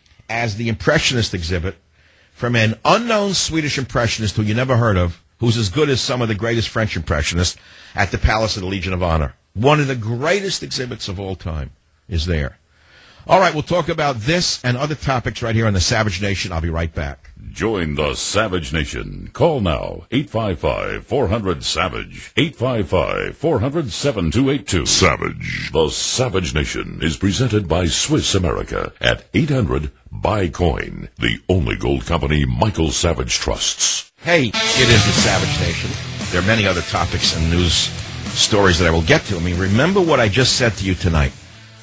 as the Impressionist exhibit from an unknown Swedish impressionist who you never heard of, who's as good as some of the greatest French impressionists at the Palace of the Legion of Honor. One of the greatest exhibits of all time is there. All right, we'll talk about this and other topics right here on the Savage Nation. I'll be right back. Join the Savage Nation. Call now, eight five five, four hundred, SAVAGE, eight five five, four hundred, seven two eight two. Savage. The Savage Nation is presented by Swiss America at eight hundred, buy coin, the only gold company Michael Savage trusts. Hey, it is the Savage Nation. There are many other topics and news stories that I will get to. I mean, remember what I just said to you tonight.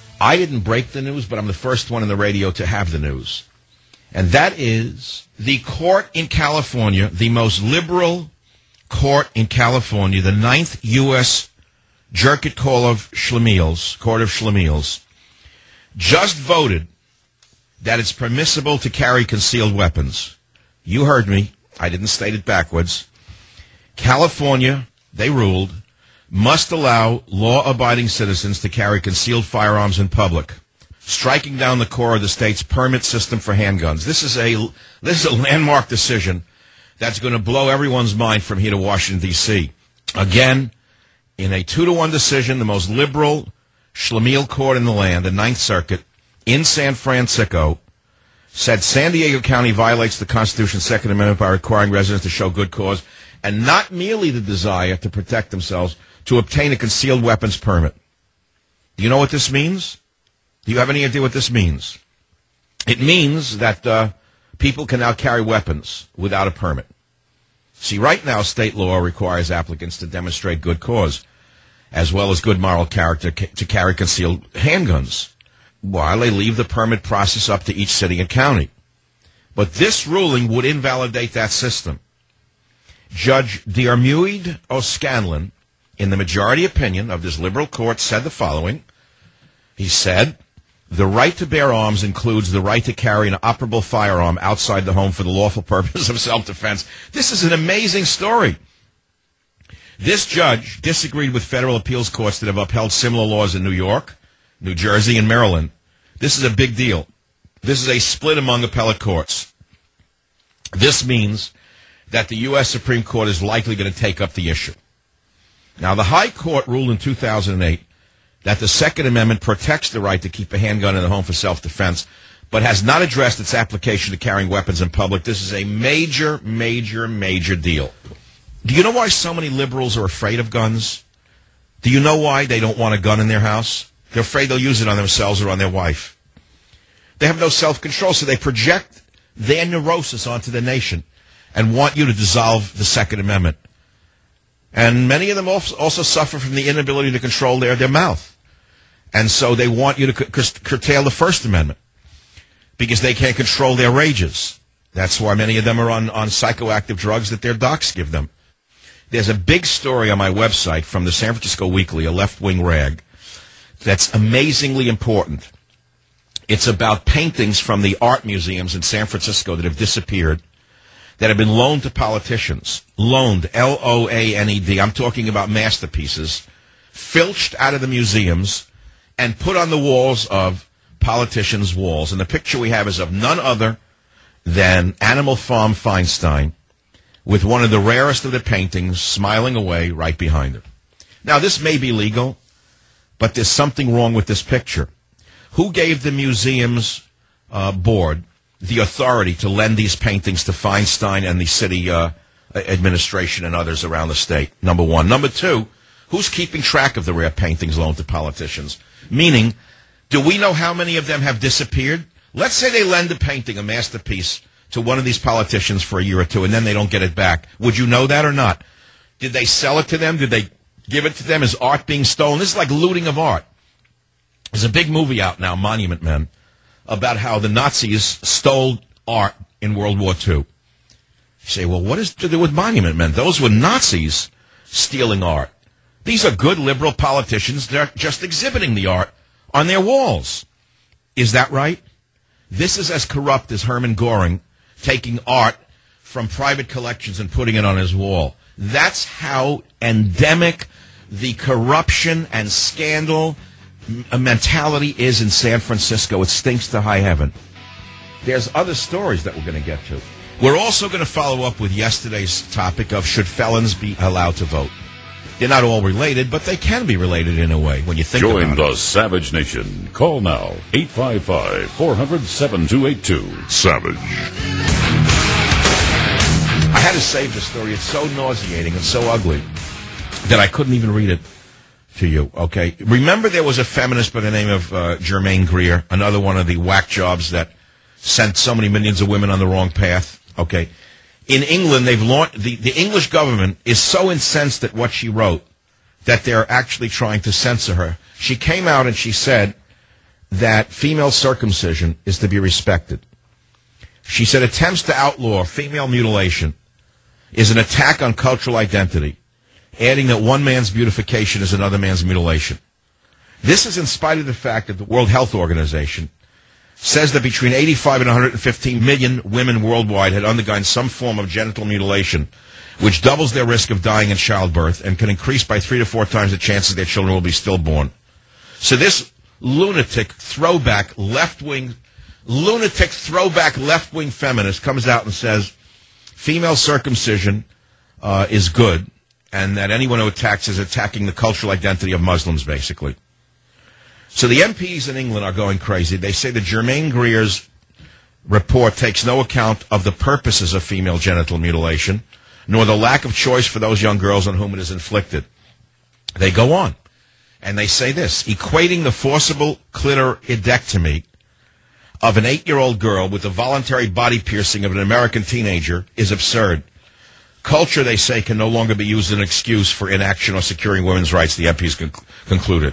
I didn't break the news, but I'm the first one in the radio to have the news. And that is the court in California, the most liberal court in California, the Ninth U S Circuit Court of Schlemiels, Court of Schlemiels, just voted that it's permissible to carry concealed weapons. You heard me. I didn't state it backwards. California, they ruled, must allow law-abiding citizens to carry concealed firearms in public, striking down the core of the state's permit system for handguns. This is a this is a landmark decision that's going to blow everyone's mind from here to Washington, D C Again, in a two to one decision, the most liberal Schlemiel court in the land, the Ninth Circuit, in San Francisco, said San Diego County violates the Constitution's Second Amendment by requiring residents to show good cause and not merely the desire to protect themselves, to obtain a concealed weapons permit. Do you know what this means? Do you have any idea what this means? It means that uh, people can now carry weapons without a permit. See, right now, state law requires applicants to demonstrate good cause, as well as good moral character ca- to carry concealed handguns, while they leave the permit process up to each city and county. But this ruling would invalidate that system. Judge Diarmuid O'Scanlan, in the majority opinion of this liberal court, said the following. He said, the right to bear arms includes the right to carry an operable firearm outside the home for the lawful purpose of self-defense. This is an amazing story. This judge disagreed with federal appeals courts that have upheld similar laws in New York, New Jersey, and Maryland. This is a big deal. This is a split among appellate courts. This means that the U S Supreme Court is likely going to take up the issue. Now, the High Court ruled in two thousand eight that the Second Amendment protects the right to keep a handgun in the home for self-defense, but has not addressed its application to carrying weapons in public. This is a major, major, major deal. Do you know why so many liberals are afraid of guns? Do you know why they don't want a gun in their house? They're afraid they'll use it on themselves or on their wife. They have no self-control, so they project their neurosis onto the nation and want you to dissolve the Second Amendment. And many of them also suffer from the inability to control their, their mouth. And so they want you to cur- curtail the First Amendment because they can't control their rages. That's why many of them are on, on psychoactive drugs that their docs give them. There's a big story on my website from the San Francisco Weekly, a left-wing rag, that's amazingly important. It's about paintings from the art museums in San Francisco that have disappeared, that have been loaned to politicians. Loaned, L O A N E D. I'm talking about masterpieces, filched out of the museums and put on the walls of politicians' walls. And the picture we have is of none other than Animal Farm Feinstein, with one of the rarest of the paintings smiling away right behind her. Now, this may be legal, but there's something wrong with this picture. Who gave the museum's uh, board the authority to lend these paintings to Feinstein and the city uh, administration and others around the state? Number one. Number two, who's keeping track of the rare paintings loaned to politicians? Meaning, do we know how many of them have disappeared? Let's say they lend a painting, a masterpiece, to one of these politicians for a year or two, and then they don't get it back. Would you know that or not? Did they sell it to them? Did they give it to them? Is art being stolen? This is like looting of art. There's a big movie out now, Monument Men, about how the Nazis stole art in World War Two. You say, well, what is to do with Monument Men? Those were Nazis stealing art. These are good liberal politicians. They're just exhibiting the art on their walls. Is that right? This is as corrupt as Hermann Göring taking art from private collections and putting it on his wall. That's how endemic the corruption and scandal mentality is in San Francisco. It stinks to high heaven. There's other stories that we're going to get to. We're also going to follow up with yesterday's topic of should felons be allowed to vote. They're not all related, but they can be related in a way when you think Join about it. Join the Savage Nation. Call now, eight five five, four hundred, seven two eight two. Savage. I had to save the story. It's so nauseating and so ugly that I couldn't even read it to you, okay? Remember there was a feminist by the name of uh, Germaine Greer, another one of the whack jobs that sent so many millions of women on the wrong path, okay? In England, they've launched, the, the English government is so incensed at what she wrote that they're actually trying to censor her. She came out and she said that female circumcision is to be respected. She said attempts to outlaw female mutilation is an attack on cultural identity, adding that one man's beautification is another man's mutilation. This is in spite of the fact that the World Health Organization says that between eighty-five and one hundred fifteen million women worldwide had undergone some form of genital mutilation, which doubles their risk of dying in childbirth and can increase by three to four times the chances their children will be stillborn. So this lunatic throwback left-wing, lunatic throwback left-wing feminist comes out and says female circumcision uh, is good, and that anyone who attacks is attacking the cultural identity of Muslims, basically. So the M Ps in England are going crazy. They say that Germaine Greer's report takes no account of the purposes of female genital mutilation, nor the lack of choice for those young girls on whom it is inflicted. They go on, and they say this, equating the forcible clitoridectomy of an eight-year-old girl with the voluntary body piercing of an American teenager is absurd. Culture, they say, can no longer be used as an excuse for inaction or securing women's rights, the M Ps conc- concluded.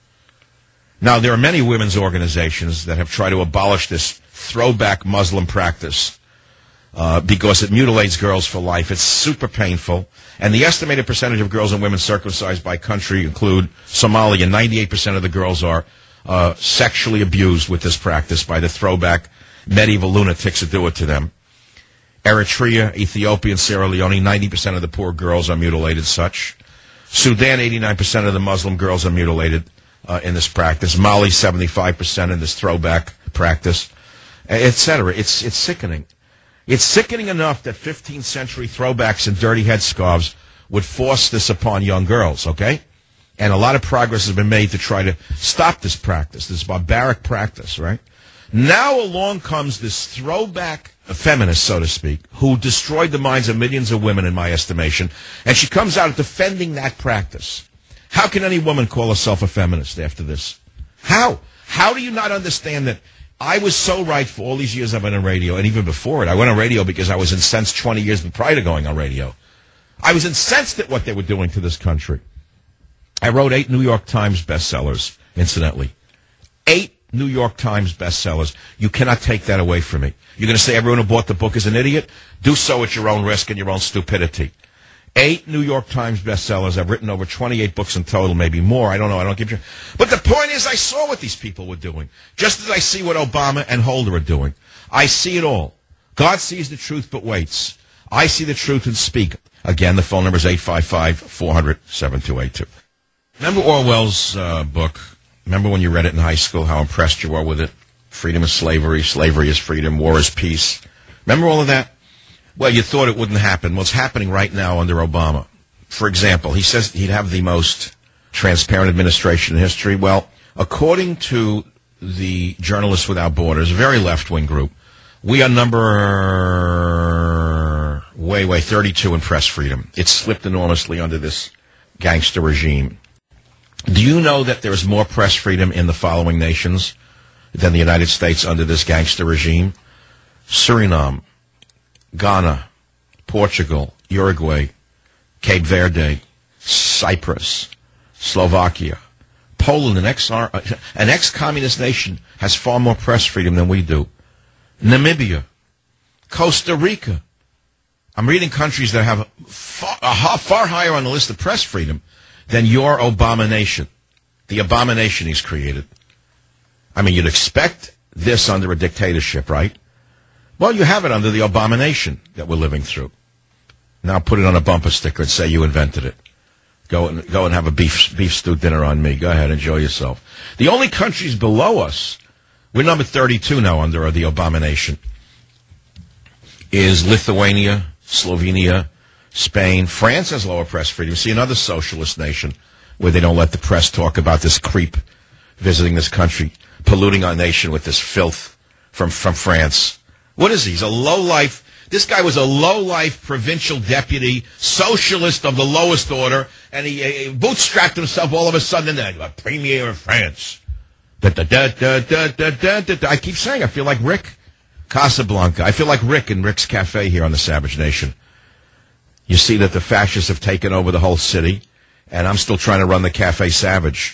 Now, there are many women's organizations that have tried to abolish this throwback Muslim practice uh, because it mutilates girls for life. It's super painful. And the estimated percentage of girls and women circumcised by country include Somalia. ninety-eight percent of the girls are uh, sexually abused with this practice by the throwback medieval lunatics that do it to them. Eritrea, Ethiopia, and Sierra Leone, ninety percent of the poor girls are mutilated such. Sudan, eighty-nine percent of the Muslim girls are mutilated uh, in this practice. Mali, seventy-five percent in this throwback practice, et cetera. It's, it's sickening. It's sickening enough that fifteenth century throwbacks and dirty headscarves would force this upon young girls, okay? And a lot of progress has been made to try to stop this practice, this barbaric practice, right? Now along comes this throwback feminist, so to speak, who destroyed the minds of millions of women, in my estimation, and she comes out defending that practice. How can any woman call herself a feminist after this? How? How do you not understand that I was so right for all these years I've been on radio, and even before it. I went on radio because I was incensed twenty years prior to going on radio. I was incensed at what they were doing to this country. I wrote eight New York Times bestsellers, incidentally. Eight New York Times bestsellers. You cannot take that away from me. You're going to say everyone who bought the book is an idiot? Do so at your own risk and your own stupidity. Eight New York Times bestsellers. I've written over twenty-eight books in total, maybe more. I don't know. I don't give you. But the point is, I saw what these people were doing. Just as I see what Obama and Holder are doing. I see it all. God sees the truth but waits. I see the truth and speak. Again, the phone number is eight five five, four hundred, seven two eight two. Remember Orwell's uh, book? Remember when you read it in high school, how impressed you were with it? Freedom is slavery, slavery is freedom, war is peace. Remember all of that? Well, you thought it wouldn't happen. Well, it's happening right now under Obama. For example, he says he'd have the most transparent administration in history. Well, according to the Journalists Without Borders, a very left-wing group, we are number way, way thirty-two in press freedom. It's slipped enormously under this gangster regime. Do you know that there is more press freedom in the following nations than the United States under this gangster regime? Suriname, Ghana, Portugal, Uruguay, Cape Verde, Cyprus, Slovakia, Poland, an ex an ex-communist nation, has far more press freedom than we do. Namibia, Costa Rica. I'm reading countries that have far, uh, far higher on the list of press freedom than your abomination, the abomination he's created. I mean, you'd expect this under a dictatorship, right? Well, you have it under the abomination that we're living through. Now put it on a bumper sticker and say you invented it. Go and go and have a beef beef stew dinner on me. Go ahead, enjoy yourself. The only countries below us, we're number thirty-two now under the abomination, is Lithuania, Slovenia, Spain. France has lower press freedom. See, another socialist nation where they don't let the press talk about this creep visiting this country, polluting our nation with this filth from, from France. What is he? He's a low-life. This guy was a low-life provincial deputy, socialist of the lowest order, and he, he bootstrapped himself all of a sudden into a premier of France. Da, da, da, da, da, da, da, da. I keep saying I feel like Rick Casablanca. I feel like Rick in Rick's Cafe here on the Savage Nation. You see that the fascists have taken over the whole city, and I'm still trying to run the Cafe Savage.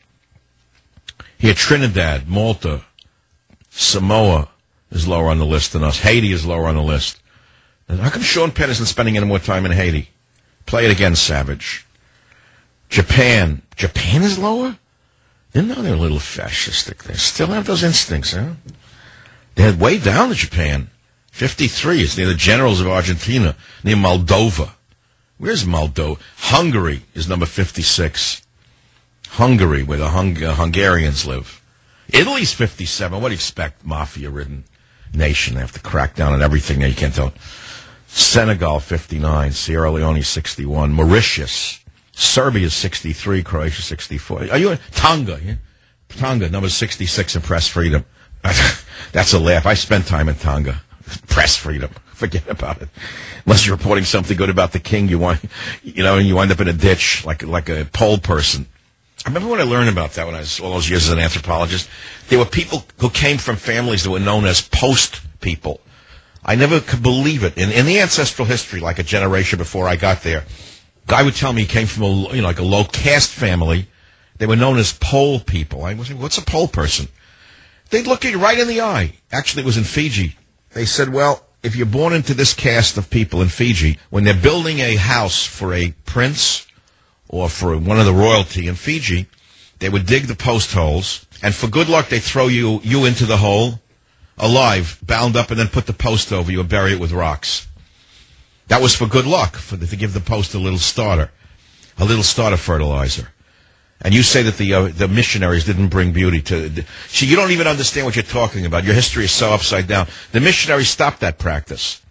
Here, Trinidad, Malta, Samoa is lower on the list than us. Haiti is lower on the list. And how come Sean Penn isn't spending any more time in Haiti? Play it again, Savage. Japan. Japan is lower? Didn't know they're a little fascistic. They still have those instincts, huh? They're way down to Japan. fifty-three. It's near the generals of Argentina, near Moldova. Where's Moldova? Hungary is number fifty-six. Hungary, where the Hung- uh, Hungarians live. Italy's fifty-seven. What do you expect? Mafia-ridden nation. They have to crack down on everything. You can't tell. Senegal, fifty-nine. Sierra Leone, sixty-one. Mauritius. Serbia, sixty-three. Croatia, sixty-four. Are you in Tonga? Yeah? Tonga, number sixty-six in press freedom. That's a laugh. I spent time in Tonga. Press freedom. Forget about it. Unless you're reporting something good about the king, you want, you know, and you wind up in a ditch like like a pole person. I remember when I learned about that when I was all those years as an anthropologist. There were people who came from families that were known as post people. I never could believe it. In, in the ancestral history, like a generation before I got there, guy would tell me he came from a, you know, like a low caste family. They were known as pole people. I was like, what's a pole person? They'd look at you right in the eye. Actually, it was in Fiji. They said, well, if you're born into this caste of people in Fiji, when they're building a house for a prince or for one of the royalty in Fiji, they would dig the post holes, and for good luck, they throw you you into the hole, alive, bound up, and then put the post over you and bury it with rocks. That was for good luck, for the, to give the post a little starter, a little starter fertilizer. And you say that the uh, the missionaries didn't bring beauty to... The, see, you don't even understand what you're talking about. Your history is so upside down. The missionaries stopped that practice.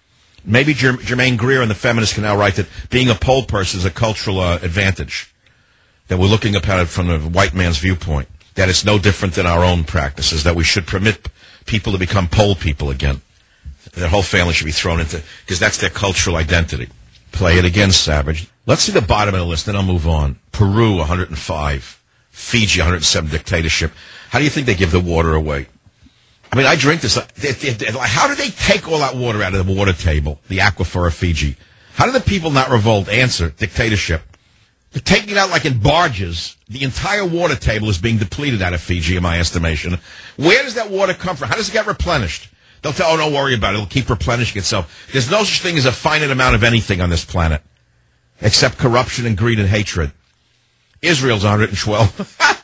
Maybe Germ- Jermaine Greer and the feminists can now write that being a pole person is a cultural uh, advantage, that we're looking upon it from a white man's viewpoint, that it's no different than our own practices, that we should permit people to become pole people again. Their whole family should be thrown into, because that's their cultural identity. Play it again, Savage. Let's see the bottom of the list, then I'll move on. Peru, one hundred five. Fiji, one hundred seven, dictatorship. How do you think they give the water away? I mean, I drink this. They, they, they, how do they take all that water out of the water table, the aquifer of Fiji? How do the people not revolt? Answer, dictatorship. They're taking it out like in barges. The entire water table is being depleted out of Fiji, in my estimation. Where does that water come from? How does it get replenished? They'll tell, oh, don't worry about it. It'll keep replenishing itself. There's no such thing as a finite amount of anything on this planet, except corruption and greed and hatred. Israel's one hundred twelve.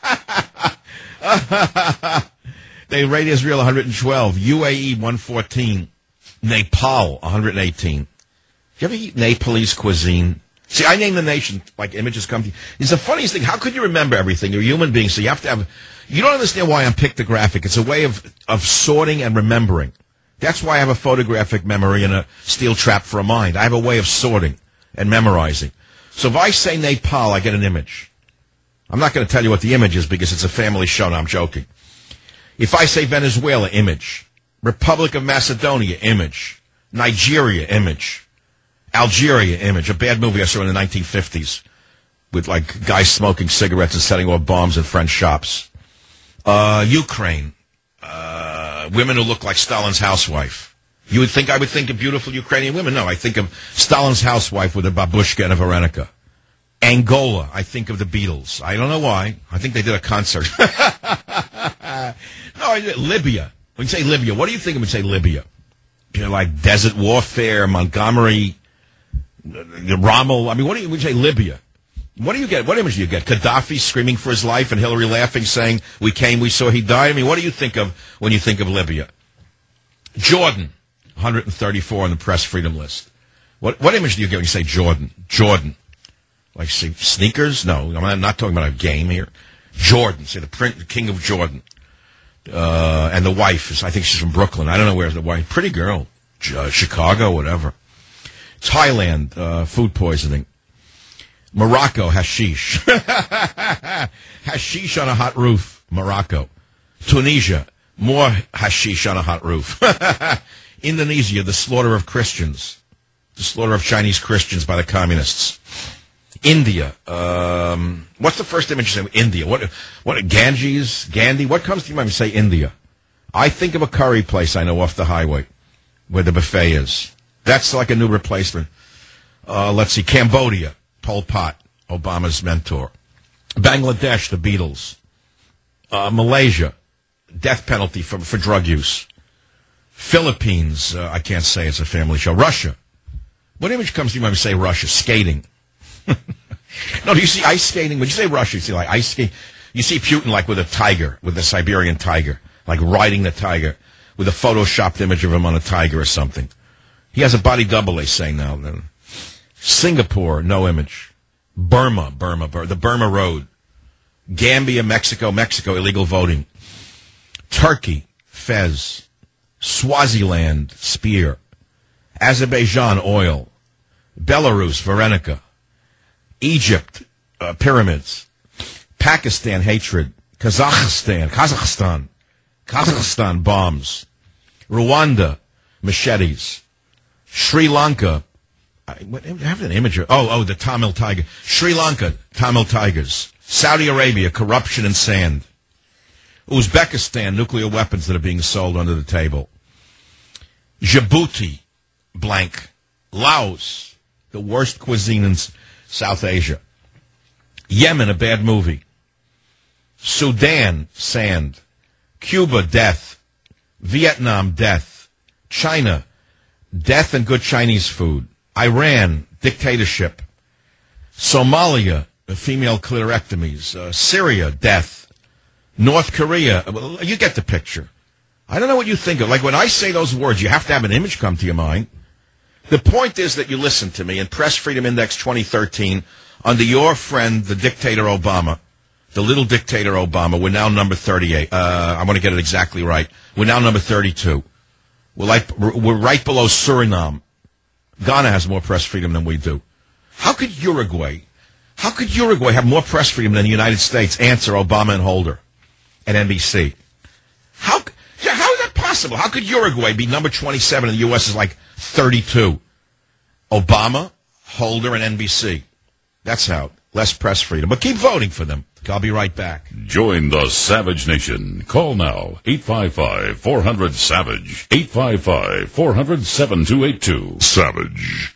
They rate Israel one hundred twelve. U A E, one fourteen. Nepal, one hundred eighteen. Do you ever eat Nepalese cuisine? See, I name the nation like images come to you. It's the funniest thing. How could you remember everything? You're a human being, so you have to have... You don't understand why I'm pictographic. It's a way of, of sorting and remembering. That's why I have a photographic memory and a steel trap for a mind. I have a way of sorting and memorizing. So if I say Nepal, I get an image. I'm not going to tell you what the image is because it's a family show. No, I'm joking. If I say Venezuela, image. Republic of Macedonia, image. Nigeria, image. Algeria, image. A bad movie I saw in the nineteen fifties with, like, guys smoking cigarettes and setting off bombs in French shops. Uh, Ukraine. Uh, women who look like Stalin's housewife. You would think I would think of beautiful Ukrainian women. No, I think of Stalin's housewife with a babushka and a Varenica. Angola, I think of the Beatles. I don't know why. I think they did a concert. No, I, Libya. When you say Libya, what do you think when you say Libya? You know, like desert warfare, Montgomery, Rommel. I mean, what do you, when you say Libya? What do you get? What image do you get? Gaddafi screaming for his life and Hillary laughing, saying, we came, we saw, he died. I mean, what do you think of when you think of Libya? Jordan, one hundred thirty-four on the press freedom list. What what image do you get when you say Jordan? Jordan. Like, say, sneakers? No, I'm not talking about a game here. Jordan, say the print, the king of Jordan. Uh, and the wife is, I think she's from Brooklyn. I don't know where's the wife. Pretty girl. Uh, Chicago, whatever. Thailand, uh, food poisoning. Morocco, hashish. Hashish on a hot roof. Morocco. Tunisia, more hashish on a hot roof. Indonesia, the slaughter of Christians. The slaughter of Chinese Christians by the communists. India. Um, what's the first image you say? India. What? What? Ganges? Gandhi? What comes to your mind when you say India? I think of a curry place I know off the highway where the buffet is. That's like a new replacement. Uh, let's see. Cambodia. Pol Pot, Obama's mentor. Bangladesh, the Beatles. Uh, Malaysia. Death penalty for, for drug use. Philippines. Uh, I can't say it's a family show. Russia. What image comes to your mind when you say Russia? Skating. No, do you see ice skating? When you say Russia, you see like ice skating. You see Putin like with a tiger, with a Siberian tiger, like riding the tiger, with a photoshopped image of him on a tiger or something. He has a body double, they say now. Singapore, no image. Burma, Burma, Burma, the Burma Road. Gambia, Mexico, Mexico, illegal voting. Turkey, Fez. Swaziland, spear. Azerbaijan, oil. Belarus, Varenica. Egypt, uh, pyramids. Pakistan, hatred. Kazakhstan, Kazakhstan. Kazakhstan, bombs. Rwanda, machetes. Sri Lanka, I, what, I have an image of, oh, oh, the Tamil tiger. Sri Lanka, Tamil tigers. Saudi Arabia, corruption and sand. Uzbekistan, nuclear weapons that are being sold under the table. Djibouti, blank. Laos, the worst cuisine in South Asia. Yemen, a bad movie. Sudan, sand. Cuba, death. Vietnam, death. China, death and good Chinese food. Iran, dictatorship. Somalia, female clitorectomies. Uh, Syria, death. North Korea, you get the picture. I don't know what you think of. Like when I say those words, you have to have an image come to your mind. The point is that you listen to me in Press Freedom Index twenty thirteen under your friend, the dictator Obama, the little dictator Obama. We're now number thirty-eight. Uh, I want to get it exactly right. We're now number thirty-two. We're, like, we're right below Suriname. Ghana has more press freedom than we do. How could Uruguay, how could Uruguay have more press freedom than the United States? Answer Obama and Holder at N B C. How, how is that possible? How could Uruguay be number twenty-seven and the U S is like thirty-two? Obama, Holder, and N B C. That's how. Less press freedom. But keep voting for them. I'll be right back. Join the Savage Nation. Call now. eight five five, four hundred, SAVAGE. eight five five, four hundred, seven two eight two. Savage.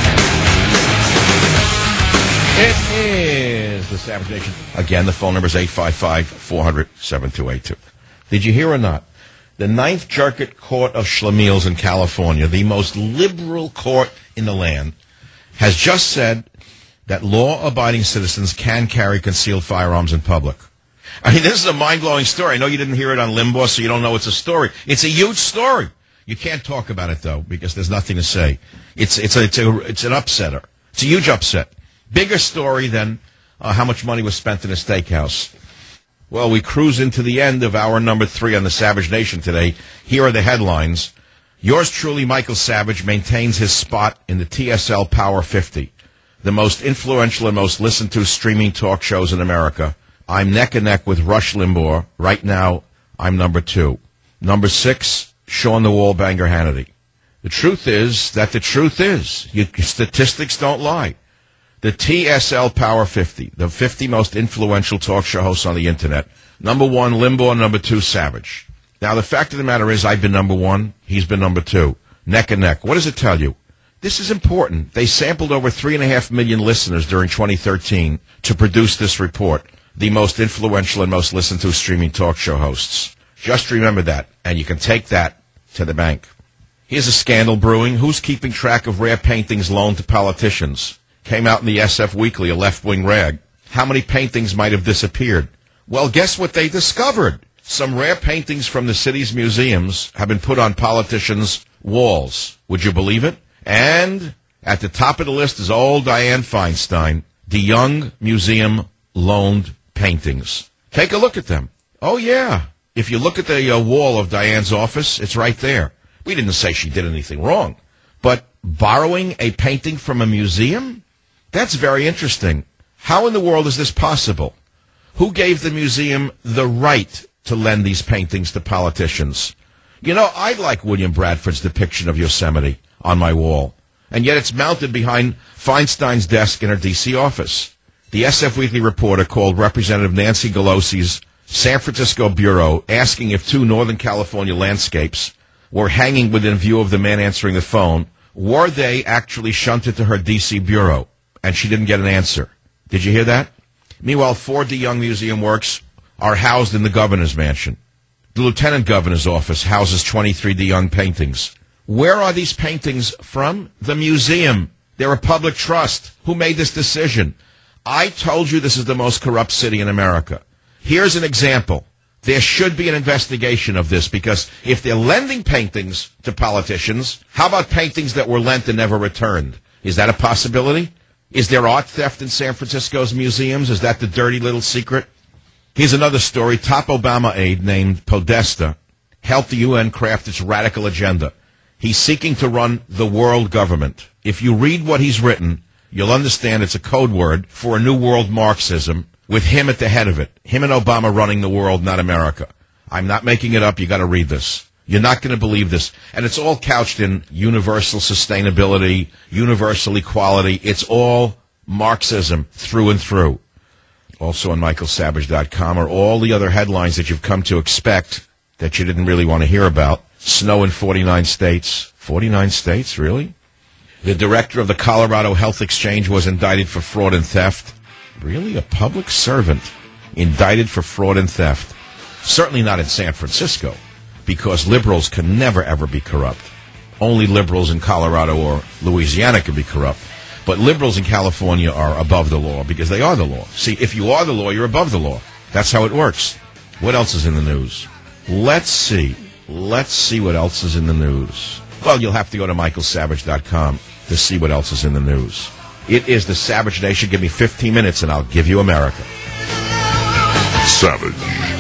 It is the Savage Nation. Again, the phone number is eight five five, four hundred, seven two eight two. Did you hear or not? The Ninth Circuit Court of Schlemiels in California, the most liberal court in the land, has just said that law-abiding citizens can carry concealed firearms in public. I mean, this is a mind-blowing story. I know you didn't hear it on Limbaugh, so you don't know it's a story. It's a huge story. You can't talk about it, though, because there's nothing to say. It's it's a, it's a, it's an upsetter. It's a huge upset. Bigger story than uh, how much money was spent in a steakhouse. Well, we cruise into the end of hour number three on the Savage Nation today. Here are the headlines. Yours truly, Michael Savage, maintains his spot in the T S L Power fifty. The most influential and most listened to streaming talk shows in America. I'm neck and neck with Rush Limbaugh. Right now, I'm number two. Number six, Sean the Wallbanger Hannity. The truth is that the truth is, you, statistics don't lie. The T S L Power fifty, the fifty most influential talk show hosts on the Internet. Number one, Limbaugh. Number two, Savage. Now, the fact of the matter is I've been number one. He's been number two. Neck and neck. What does it tell you? This is important. They sampled over three and a half million listeners during twenty thirteen to produce this report, the most influential and most listened to streaming talk show hosts. Just remember that, and you can take that to the bank. Here's a scandal brewing. Who's keeping track of rare paintings loaned to politicians? Came out in the S F Weekly, a left-wing rag. How many paintings might have disappeared? Well, guess what they discovered? Some rare paintings from the city's museums have been put on politicians' walls. Would you believe it? And at the top of the list is old Dianne Feinstein, the Young Museum loaned paintings. Take a look at them. Oh, yeah. If you look at the uh, wall of Diane's office, it's right there. We didn't say she did anything wrong. But borrowing a painting from a museum? That's very interesting. How in the world is this possible? Who gave the museum the right to lend these paintings to politicians? You know, I like William Bradford's depiction of Yosemite on my wall, and yet it's mounted behind Feinstein's desk in her D C office. The S F Weekly reporter called Representative Nancy Pelosi's San Francisco bureau asking if two Northern California landscapes were hanging within view of the man answering the phone. Were they actually shunted to her D C bureau? And she didn't get an answer. Did you hear that? Meanwhile, four DeYoung Museum works are housed in the governor's mansion. The lieutenant governor's office houses twenty-three DeYoung paintings. Where are these paintings from? The museum. They're a public trust. Who made this decision? I told you this is the most corrupt city in America. Here's an example. There should be an investigation of this, because if they're lending paintings to politicians, how about paintings that were lent and never returned? Is that a possibility? Is there art theft in San Francisco's museums? Is that the dirty little secret? Here's another story. Top Obama aide named Podesta helped the U N craft its radical agenda. He's seeking to run the world government. If you read what he's written, you'll understand it's a code word for a new world Marxism with him at the head of it. Him and Obama running the world, not America. I'm not making it up. You got to read this. You're not going to believe this. And it's all couched in universal sustainability, universal equality. It's all Marxism through and through. Also on michael savage dot com are all the other headlines that you've come to expect that you didn't really want to hear about. Snow in forty-nine states. forty-nine states, really? The director of the Colorado Health Exchange was indicted for fraud and theft. Really? A public servant indicted for fraud and theft? Certainly not in San Francisco, because liberals can never, ever be corrupt. Only liberals in Colorado or Louisiana can be corrupt. But liberals in California are above the law because they are the law. See, if you are the law, you're above the law. That's how it works. What else is in the news? Let's see. Let's see what else is in the news. Well, you'll have to go to michael savage dot com to see what else is in the news. It is the Savage Nation. Give me fifteen minutes and I'll give you America. Savage.